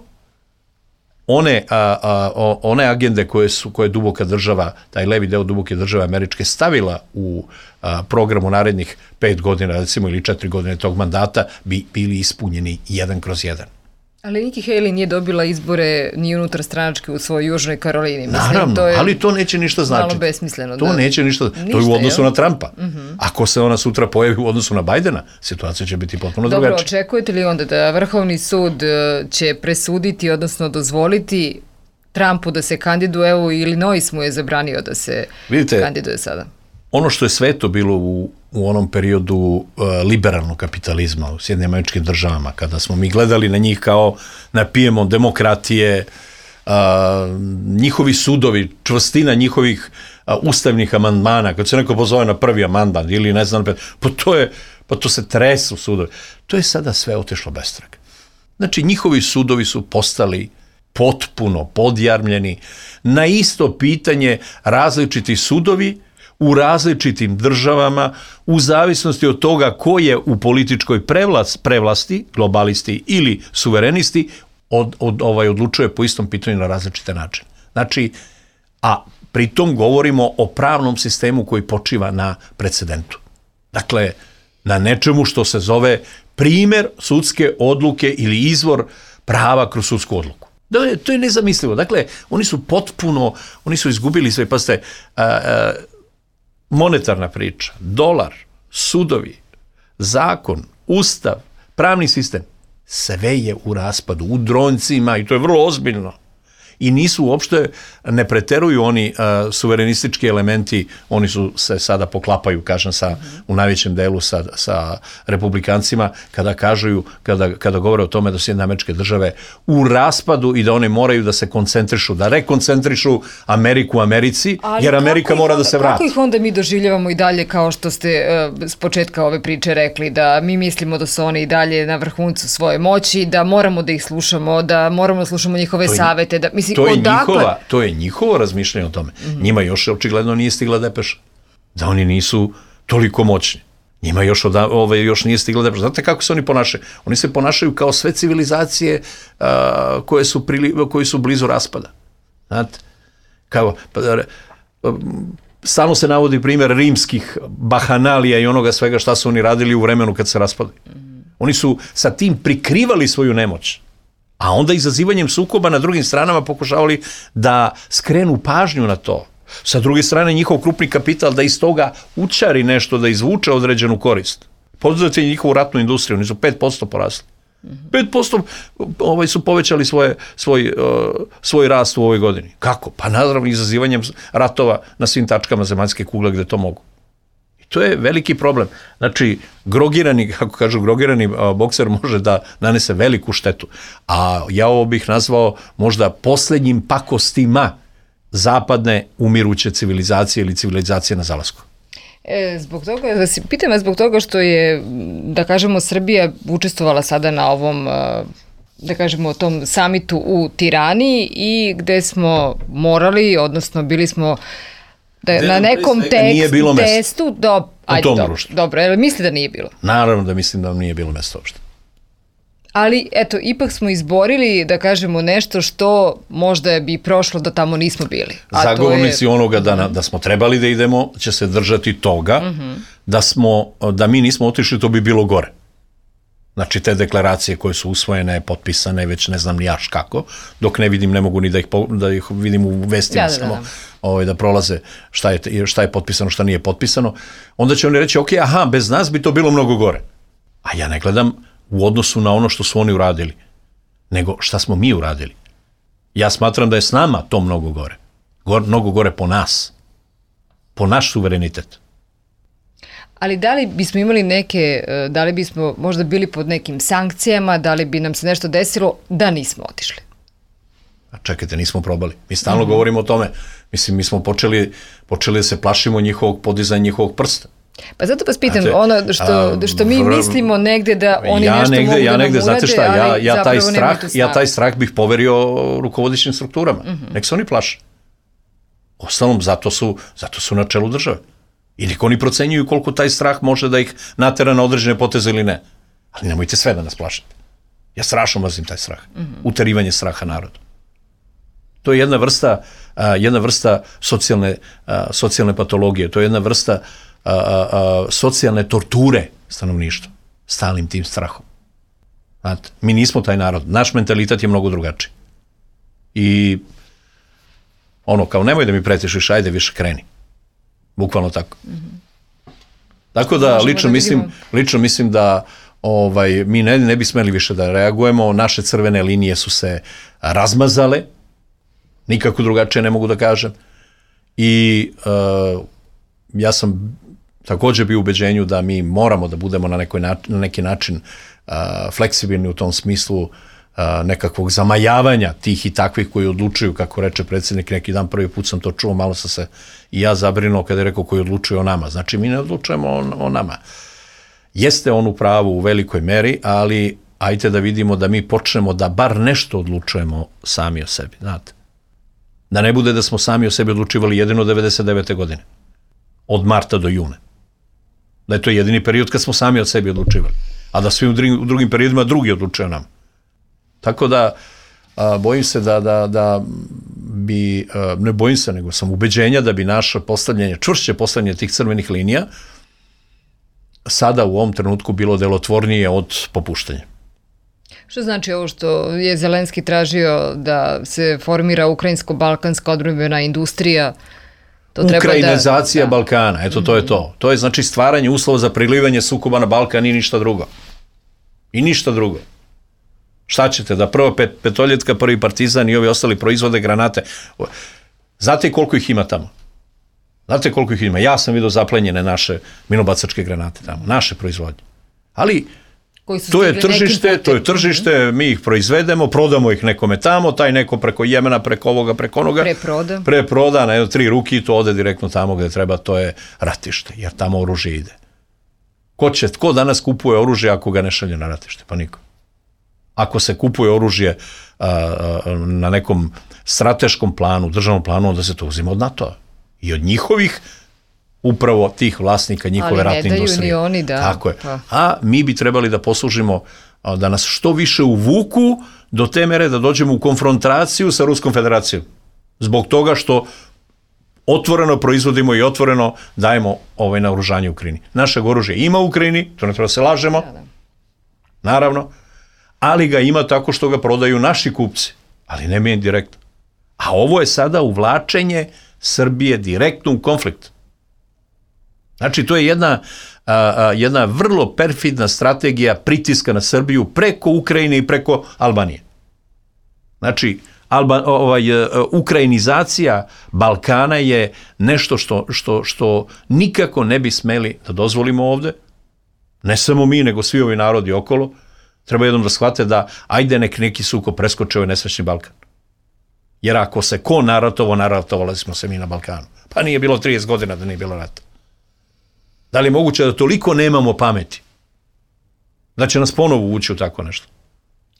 one agende koje duboka država, taj levi deo duboke države američke stavila u programu narednih 5 godina, recimo, ili 4 godine tog mandata, bi bili ispunjeni 1/1. Ali Nikki Haley nije dobila izbore ni unutar stranačke u svojoj Južnoj Karolini. Naravno, ali to neće ništa značiti. Malo besmisleno. To neće ništa, to je u odnosu na Trumpa. Ako se ona sutra pojavi u odnosu na Bajdena, situacija će biti potpuno drugačija. Dobro, očekujete li onda da Vrhovni sud će presuditi, odnosno dozvoliti Trumpu da se kandiduje? Evo, Illinois mu je zabranio da se kandiduje sada. Ono što je sveto bilo u onom periodu liberalnog kapitalizma u Sjedinjenim Američkim Državama, kada smo mi gledali na njih kao na pijemo demokratije, njihovi sudovi, čvrstina njihovih ustavnih amandmana, kad se neko pozove na prvi amandman ili ne znam, pa to se tresu sudovi. To je sada sve otišlo bez trage. Znači, njihovi sudovi su postali potpuno podjarmljeni na isto pitanje različiti sudovi u različitim državama, u zavisnosti od toga ko je u političkoj prevlasti, globalisti ili suverenisti, odlučuje po istom pitanju na različite načine. Znači, a pritom govorimo o pravnom sistemu koji počiva na precedentu. Dakle, na nečemu što se zove primer sudske odluke ili izvor prava kroz sudsku odluku. To je nezamislivo. Dakle, oni su izgubili sve, pazite, monetarna priča, dolar, sudovi, zakon, ustav, pravni sistem, sve je u raspadu, u dronjcima, i to je vrlo ozbiljno. I nisu uopšte, ne preteruju oni suverenistički elementi, oni se sada poklapaju, kažem, u najvećem delu sa republikancima, kada govore o tome da su Sjedinjene Američke Države u raspadu i da one moraju da se koncentrišu, da rekoncentrišu Ameriku u Americi, jer Amerika mora da se vrati. Kako ih onda mi doživljavamo i dalje, kao što ste s početka ove priče rekli, da mi mislimo da su oni i dalje na vrhuncu svoje moći, da moramo da ih slušamo, da moramo da slušamo njihove savete, da To je njihovo razmišljanje o tome. Njima još očigledno nije stigla depeša. Da oni nisu toliko moćni. Njima još nije stigla depeša. Znate kako se oni ponašaju? Oni se ponašaju kao sve civilizacije koje su blizu raspada. Znate? Stalno se navodi primjer rimskih bahanalija i onoga svega šta su oni radili u vremenu kad se raspadaju. Oni su sa tim prikrivali svoju nemoć. A onda izazivanjem sukoba na drugim stranama pokušavali da skrenu pažnju na to. Sa druge strane, njihov krupni kapital da iz toga učari nešto, da izvuče određenu korist. Poduzeti njihovu ratnu industriju, oni su 5% porasli. 5% su povećali svoj rast u ovoj godini. Kako? Pa naravno izazivanjem ratova na svim tačkama zemaljske kugle gde to mogu. To je veliki problem. Znači, grogirani bokser može da nanese veliku štetu. A ja ovo bih nazvao možda posljednjim pakostima zapadne umiruće civilizacije ili civilizacije na zalasku. Pitam vas zbog toga što je, da kažemo, Srbija učestvovala sada na ovom, da kažemo, tom samitu u Tirani i gde smo morali, odnosno bili smo na nekom testu, Ajde, tom dobro, društvu. dobro, ali misli da nije bilo? Naravno da mislim da nije bilo mesta uopšte. Ali, eto, ipak smo izborili, da kažemo, nešto što možda bi prošlo da tamo nismo bili. Zagovornici onoga da smo trebali da idemo će se držati toga da mi nismo otišli, to bi bilo gore. Znači, te deklaracije koje su usvojene, potpisane, već ne znam ni jaš kako, dok ne vidim, ne mogu ni da ih vidim u vestima samo da prolaze šta je potpisano, šta nije potpisano, onda će oni reći, ok, aha, bez nas bi to bilo mnogo gore. A ja ne gledam u odnosu na ono što su oni uradili, nego šta smo mi uradili. Ja smatram da je s nama to mnogo gore. Mnogo gore po nas. Po naš suverenitet. Ali da li bismo imali da li bismo možda bili pod nekim sankcijama, da li bi nam se nešto desilo da nismo otišli? A čekajte, nismo probali. Mi stalno govorimo o tome. Mislim, mi smo počeli da se plašimo podizanja njihovog prsta. Pa zato vas pitam, ono što mi mislimo negde da oni nešto mogu da nam urade, znate šta, ali zapravo nemaju tu snagu. Ja taj strah bih poverio rukovodećim strukturama. Nek se oni plaše. Ostalom, zato su na čelu države. I nek oni procenjuju koliko taj strah može da ih natera na određene poteze ili ne. Ali nemojte sve da nas plašite. Ja strašno mrzim taj strah. Uterivanje straha narodu. To je jedna vrsta socijalne patologije. To je jedna vrsta socijalne torture stanovništva. Stalnim tim strahom. Znate, mi nismo taj narod. Naš mentalitet je mnogo drugačiji. I kao nemoj da mi pretiš više, ajde više kreni. Bukvalno tako. Tako da, lično mislim da mi ne bi smeli više da reagujemo, naše crvene linije su se razmazale, nikako drugačije ne mogu da kažem, i ja sam također bio u ubeđenju da mi moramo da budemo na neki način fleksibilni u tom smislu nekakvog zamajavanja tih i takvih koji odlučuju, kako reče predsjednik neki dan, prvi put sam to čuo, malo sam se i ja zabrinuo kada je rekao koji odlučuju o nama. Znači, mi ne odlučujemo o nama. Jeste on u pravu u velikoj meri, ali ajte da vidimo da mi počnemo da bar nešto odlučujemo sami o sebi, znate. Da ne bude da smo sami o sebi odlučivali jedino 99. godine. Od marta do juna. Da je to jedini period kad smo sami o sebi odlučivali. A da svi u drugim periodima drugi odlučuju o nama. Tako da, bojim se da bi, ne bojim se, nego sam ubeđenja da bi naše čvršće postavljanje tih crvenih linija sada u ovom trenutku bilo delotvornije od popuštanja. Što znači ovo što je Zelenski tražio da se formira ukrajinsko-balkanska odbrambena industrija? Ukrajinizacija Balkana, eto to je to. To je znači stvaranje uslova za prilivanje sukoba na Balkan i ništa drugo. I ništa drugo. Šta ćete, da prva petoljetka, prvi Partizan i ovi ostali proizvode granate. Znate koliko ih ima tamo? Znate koliko ih ima? Ja sam vidio zaplenjene naše minobacačke granate tamo, naše proizvodnje. Ali to je tržište, mi ih proizvedemo, prodamo ih nekome tamo, taj neko preko Jemena, preko ovoga, preko onoga. Preproda na 3 ruke i to ode direktno tamo gde treba, to je ratište, jer tamo oružje ide. Ko danas kupuje oružje ako ga ne šalje na ratište? Pa niko. Ako se kupuje oružje na nekom strateškom planu, državnom planu, onda se to uzima od NATO-a. I od njihovih, upravo tih vlasnika, njihove ratne industrije. Ali ne daju ni oni, da. Tako je. A mi bi trebali da poslužimo, da nas što više uvuku do te mere da dođemo u konfrontaciju sa Ruskom federacijom. Zbog toga što otvoreno proizvodimo i otvoreno dajemo naoružanje Ukrajini. Našeg oružja ima u Ukrajini, to ne treba se lažemo, naravno, ali ga ima tako što ga prodaju naši kupci, ali ne mi direktno. A ovo je sada uvlačenje Srbije direktno u konflikt. Znači, to je jedna vrlo perfidna strategija pritiska na Srbiju preko Ukrajine i preko Albanije. Znači, ukrajinizacija Balkana je nešto što nikako ne bi smeli da dozvolimo ovde. Ne samo mi, nego svi ovi narodi okolo. Treba jednom da shvate da ajde neki sukob preskoče ovaj nesrećni Balkan. Jer ako se ko naratovali smo se mi na Balkanu. Pa nije bilo 30 godina da nije bilo rata. Da li je moguće da toliko nemamo pameti? Da će nas ponovo ući u tako nešto?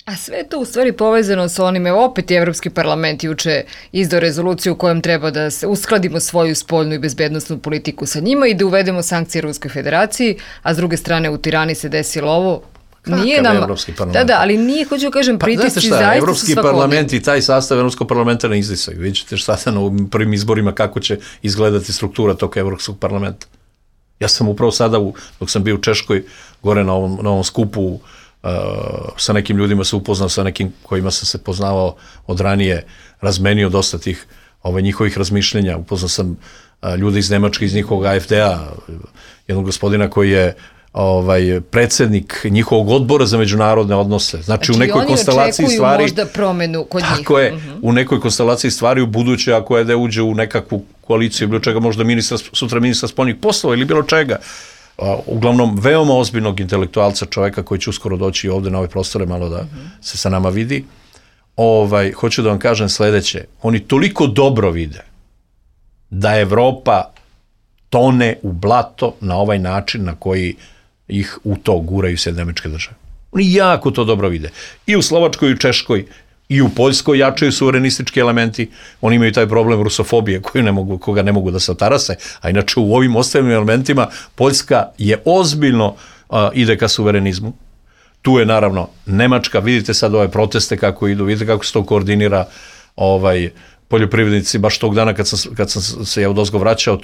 A sve je to u stvari povezano sa onim, opet je Evropski parlament juče izdao rezoluciju u kojem treba da se uskladimo svoju spoljnu i bezbednosnu politiku sa njima i da uvedemo sankcije Ruskoj federaciji, a s druge strane u Tirani se desilo ovo. Nije nam Evropski parlament. Da, ali nije, hoću kažem, pritisci zaista su svakodnevni. Evropski parlament i taj sastav Evropskog parlamenta ne izdisaju. Vidjet ćete šta na ovim prvim izborima kako će izgledati struktura tog Evropskog parlamenta. Ja sam upravo sada, dok sam bio u Češkoj, gore na ovom skupu, sa nekim ljudima se upoznao, sa nekim kojima sam se poznavao od ranije, razmenio dosta tih njihovih razmišljenja. Upoznao sam ljude iz Nemačke, iz njihovog AfD-a, jednog gospodina koji je predsjednik njihovog odbora za međunarodne odnose. Znači u nekoj konstelaciji stvari... oni očekuju možda promenu kod njih. Tako je, u nekoj konstelaciji stvari u buduće, ako je da uđe u nekakvu koaliciju, bilo čega, možda sutra ministra spoljnih poslova ili bilo čega. Uglavnom, veoma ozbiljnog intelektualca, čoveka koji će uskoro doći ovde na ove prostore, malo da se sa nama vidi. Hoću da vam kažem sledeće. Oni toliko dobro vide da Evropa tone u blato na ovaj način na koji ih u to guraju Sjedinjene Američke Države. Oni jako to dobro vide. I u Slovačkoj, i u Češkoj, i u Poljskoj jačaju suverenistički elementi. Oni imaju taj problem rusofobije koga ne mogu da se otarase, a inače u ovim ostalim elementima Poljska je ozbiljno ide ka suverenizmu. Tu je naravno Nemačka, vidite sad ove proteste kako idu, vidite kako se to koordinira poljoprivrednici, baš tog dana kad sam se odozgo vraćao,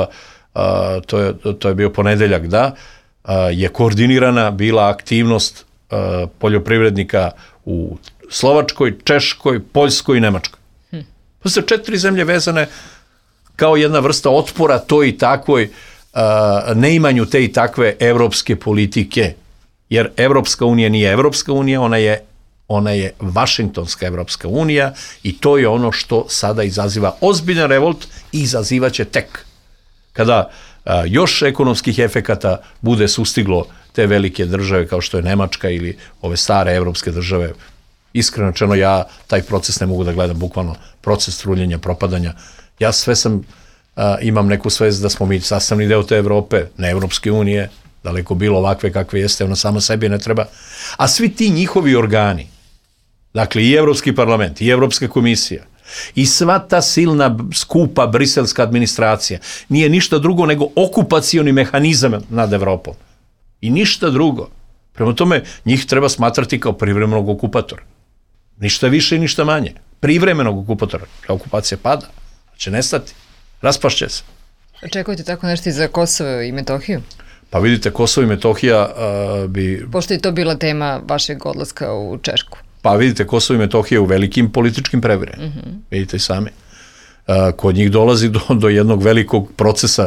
to je bio ponedeljak, da, je koordinirana bila aktivnost poljoprivrednika u Slovačkoj, Češkoj, Poljskoj i Nemačkoj. To su 4 zemlje vezane kao jedna vrsta otpora toj i takvoj neimanju te i takve evropske politike. Jer Evropska unija nije Evropska unija, ona je Vašingtonska Evropska unija i to je ono što sada izaziva ozbiljan revolt i izazivaće tek kada još ekonomskih efekata bude sustiglo te velike države kao što je Nemačka ili ove stare evropske države. Iskreno rečeno, ja taj proces ne mogu da gledam, bukvalno proces truljenja, propadanja. Ja imam neku svest da smo mi sastavni deo te Evrope, ne Evropske unije, daleko bilo ovakve kakve jeste, ona sama sebi ne treba. A svi ti njihovi organi, dakle i Evropski parlament, i Evropska komisija, i sva ta silna skupa briselska administracija nije ništa drugo nego okupacioni mehanizam nad Evropom. I ništa drugo. Prema tome, njih treba smatrati kao privremenog okupatora. Ništa više i ništa manje. Privremenog okupatora. Okupacija pada, će nestati, raspašće se. Očekujete tako nešto i za Kosovo i Metohiju? Pa vidite, Kosovo i Metohija bi... Pošto je to bila tema vašeg odlaska u Češku. Pa vidite, Kosovo i Metohija u velikim političkim previrima. Vidite i sami. Kod njih dolazi do jednog velikog procesa,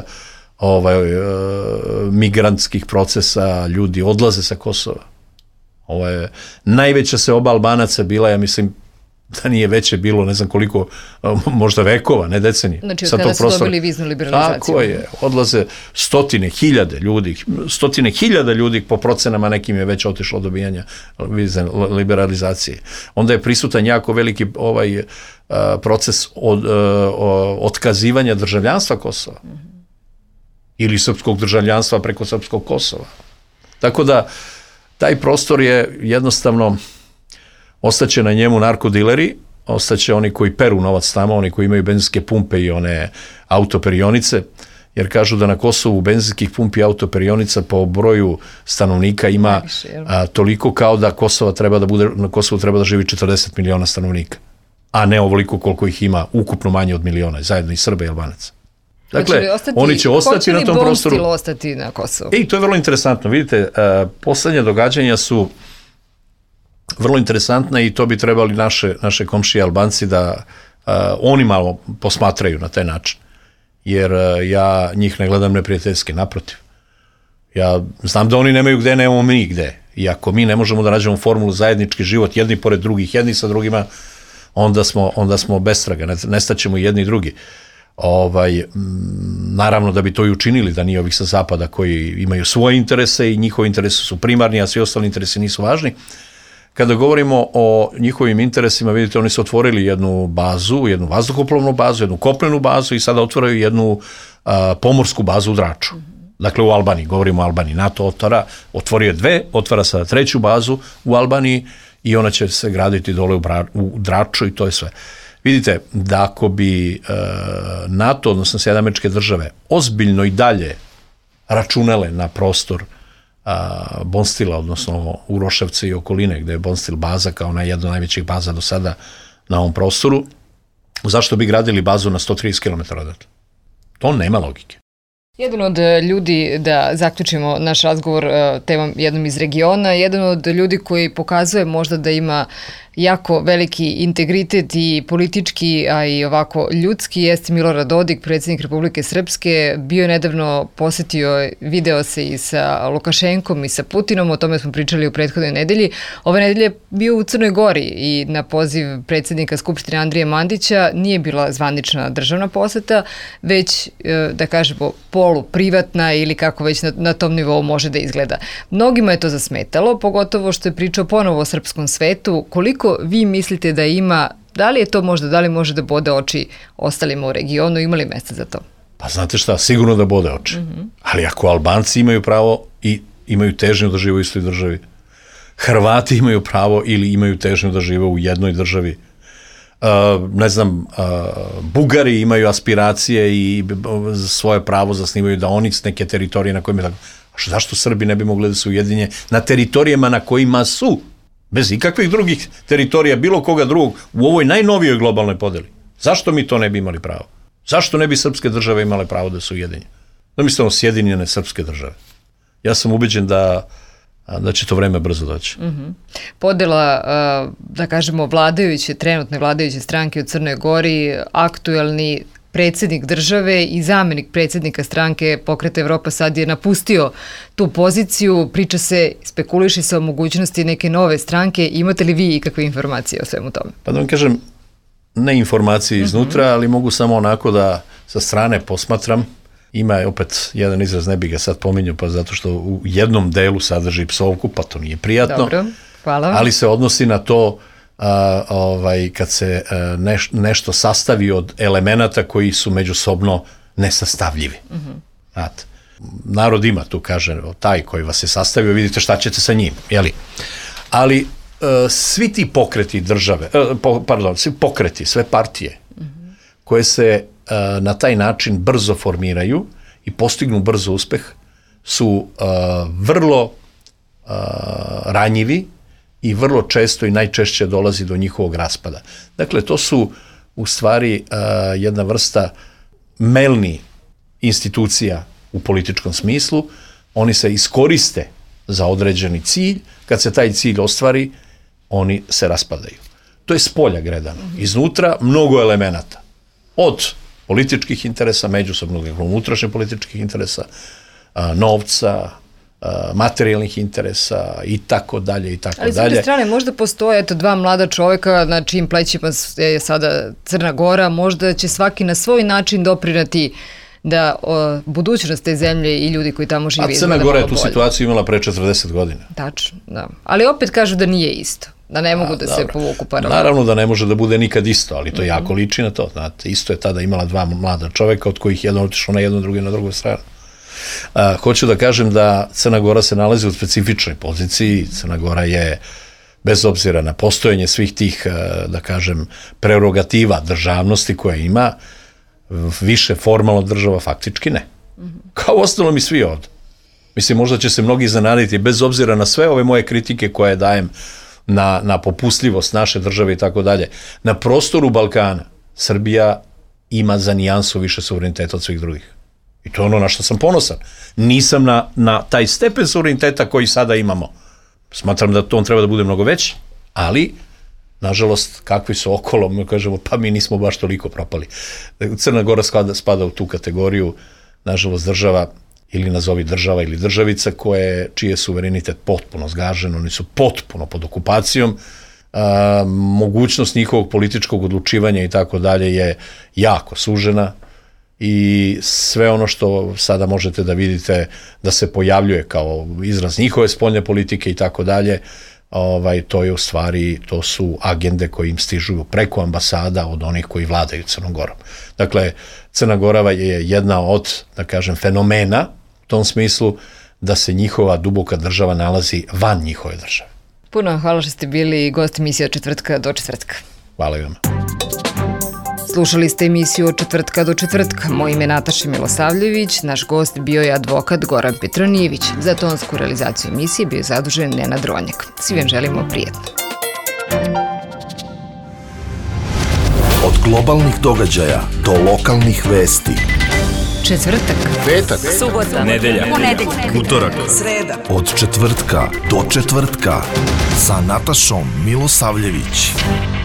migrantskih procesa, ljudi odlaze sa Kosova. Najveća seoba Albanaca bila, ja mislim, da nije veće bilo, ne znam koliko, možda vekova, ne decenije. Znači, od kada su dobili viznu liberalizaciju. Tako je, odlaze stotine hiljada ljudi, po procenama nekim je već otišlo dobijanja vizne liberalizacije. Onda je prisutan jako veliki proces otkazivanja državljanstva Kosova. Ili srpskog državljanstva preko srpskog Kosova. Tako da, taj prostor je jednostavno, ostaće na njemu narkodileri, ostaće oni koji peru novac tamo, oni koji imaju benzinske pumpe i one autoperionice, jer kažu da na Kosovu benzinskih pumpi i autoperionica po broju stanovnika ima toliko kao da na Kosovu treba da živi 40 miliona stanovnika, a ne ovoliko koliko ih ima, ukupno manje od miliona, zajedno i Srba i Albanaca. Dakle, oni će ostati na tom prostoru. Hoće li ostati na Kosovu? I to je vrlo interesantno. Vidite, poslednje događanja su vrlo interesantna i to bi trebali naše komšije Albanci da oni malo posmatraju na taj način. Jer ja njih ne gledam neprijateljski, naprotiv. Ja znam da oni nemaju gde, nemamo mi gde. I ako mi ne možemo da nađemo formulu zajednički život, jedni pored drugih, jedni sa drugima, onda smo bestraga, nestaćemo jedni i drugi. Naravno da bi to i učinili da nije ovih sa zapada koji imaju svoje interese i njihovi interesi su primarni, a svi ostali interesi nisu važni. Kada govorimo o njihovim interesima, vidite, oni su otvorili jednu bazu, jednu vazduhoplovnu bazu, jednu kopnenu bazu i sada otvaraju jednu pomorsku bazu u Draču. Dakle, u Albaniji, govorimo o Albaniji. NATO otvorio je 2, otvara sada 3. bazu u Albaniji i ona će se graditi dole u Draču i to je sve. Vidite, da ako bi NATO, odnosno Sjedinjene Američke Države, ozbiljno i dalje računale na prostor Bonstila, odnosno Uroševca i okoline, gde je Bonstil baza kao jedna od najvećih baza do sada na ovom prostoru, zašto bi gradili bazu na 130 km odatle? To nema logike. Jedan od ljudi, da zaključimo naš razgovor temom jednom iz regiona, jedan od ljudi koji pokazuje možda da ima jako veliki integritet i politički, a i ovako ljudski, jeste Milorad Dodik, predsjednik Republike Srpske. Bio je nedavno, posetio, video se i sa Lukašenkom i sa Putinom, o tome smo pričali u prethodnoj nedelji. Ove nedelje je bio u Crnoj Gori i na poziv predsjednika Skupštine Andrije Mandića nije bila zvanična državna poseta, već, da kažemo, poluprivatna ili kako već na tom nivou može da izgleda. Mnogima je to zasmetalo, pogotovo što je pričao ponovo o srpskom svetu. Koliko vi mislite da ima, da li može da bode oči ostalima u regionu, ima li mesta za to? Pa znate šta, sigurno da bode oči. Ali ako Albanci imaju pravo i imaju težnju da žive u istoj državi, Hrvati imaju pravo ili imaju težnju da žive u jednoj državi, ne znam, Bugari imaju aspiracije i svoje pravo zasnivaju da oni s neke teritorije na kojima je tako. Zašto Srbi ne bi mogli da se ujedinje na teritorijama na kojima su, bez ikakvih drugih teritorija, bilo koga drugog, u ovoj najnovijoj globalnoj podeli? Zašto mi to ne bi imali pravo? Zašto ne bi srpske države imale pravo da se ujedinje? Zamislimo sjedinjene srpske države. Ja sam ubeđen da će to vreme brzo doći. Podela, da kažemo, trenutne vladajuće stranke u Crnoj Gori, aktuelni predsjednik države i zamjenik predsjednika stranke Pokret Evropa sad je napustio tu poziciju, spekuliše se o mogućnosti neke nove stranke. Imate li vi ikakve informacije o svemu tome? Pa da vam kažem, ne informacije iznutra, ali mogu samo onako da sa strane posmatram. Ima opet jedan izraz, ne bi ga sad pominjao, pa zato što u jednom delu sadrži psovku, pa to nije prijatno. Dobro, hvala. Ali se odnosi na to kad se nešto sastavi od elemenata koji su međusobno nesastavljivi. Znate, narod ima tu, kaže, taj koji vas je sastavio, vidite šta ćete sa njim, jeli? Ali svi ti pokreti države, svi pokreti, sve partije, koje se na taj način brzo formiraju i postignu brzo uspeh, su vrlo ranjivi i vrlo često i najčešće dolazi do njihovog raspada. Dakle, to su u stvari jedna vrsta melni institucija u političkom smislu. Oni se iskoriste za određeni cilj. Kad se taj cilj ostvari, oni se raspadaju. To je s polja gledano. Iznutra mnogo elemenata. Od političkih interesa, međusobnog unutrašnjih političkih interesa, novca, materijalnih interesa i tako dalje i tako dalje. Ali s druge strane možda postoje dva mlada čovjeka na čijim plećima je sada Crna Gora, možda će svaki na svoj način doprinati da budućnost te zemlje i ljudi koji tamo žive izgleda malo bolje. A Crna Gora je tu situaciju imala pre 40 godina. Tačno, da. Ali opet kažu da nije isto. Da ne mogu da se povuku paralelno. Naravno da ne može da bude nikad isto, ali to jako liči na to. Znate, isto je tada imala dva mlada čoveka, od kojih jedan otišao na jednu, drugi na drugu stranu. Hoću da kažem da Crna Gora se nalazi u specifičnoj poziciji. Crna Gora je, bez obzira na postojanje svih tih, da kažem, prerogativa državnosti koje ima, više formalno država faktički ne. Kao ostalom i svi ovdje. Mislim, možda će se mnogi iznenaditi, bez obzira na sve ove moje kritike koje dajem na popustljivost naše države i tako dalje. Na prostoru Balkana Srbija ima za nijansu više suvereniteta od svih drugih. I to je ono na što sam ponosan. Nisam na taj stepen suvereniteta koji sada imamo. Smatram da to on treba da bude mnogo veći, ali nažalost, kakvi su okolo, mi kažemo, pa mi nismo baš toliko propali. Crna Gora spada u tu kategoriju, nažalost, država, ili nazovi država ili državica, čiji je suverenitet potpuno zgažen, oni su potpuno pod okupacijom, mogućnost njihovog političkog odlučivanja i tako dalje je jako sužena i sve ono što sada možete da vidite da se pojavljuje kao izraz njihove spoljne politike i tako dalje, to je u stvari, to su agende koje im stižu preko ambasada od onih koji vladaju Crnom Gorom. Dakle, Crna Gora je jedna od, da kažem, fenomena u tom smislu da se njihova duboka država nalazi van njihove države. Puno vam hvala što ste bili gost emisije Od četvrtka do četvrtka. Hvala i vama. Slušali ste emisiju Od četvrtka do četvrtka. Moje ime je Nataša Milosavljević, naš gost bio je advokat Goran Petronijević. Za tonsku realizaciju emisije bio je zadužen Nenad Ronjak. Svi vam želimo prijatno. Od globalnih događaja do lokalnih vesti. Četvrtak, Petak, subota, nedelja, ponedeljak, utorak, sreda. od četvrtka do četvrtka sa Natašom Milosavljević.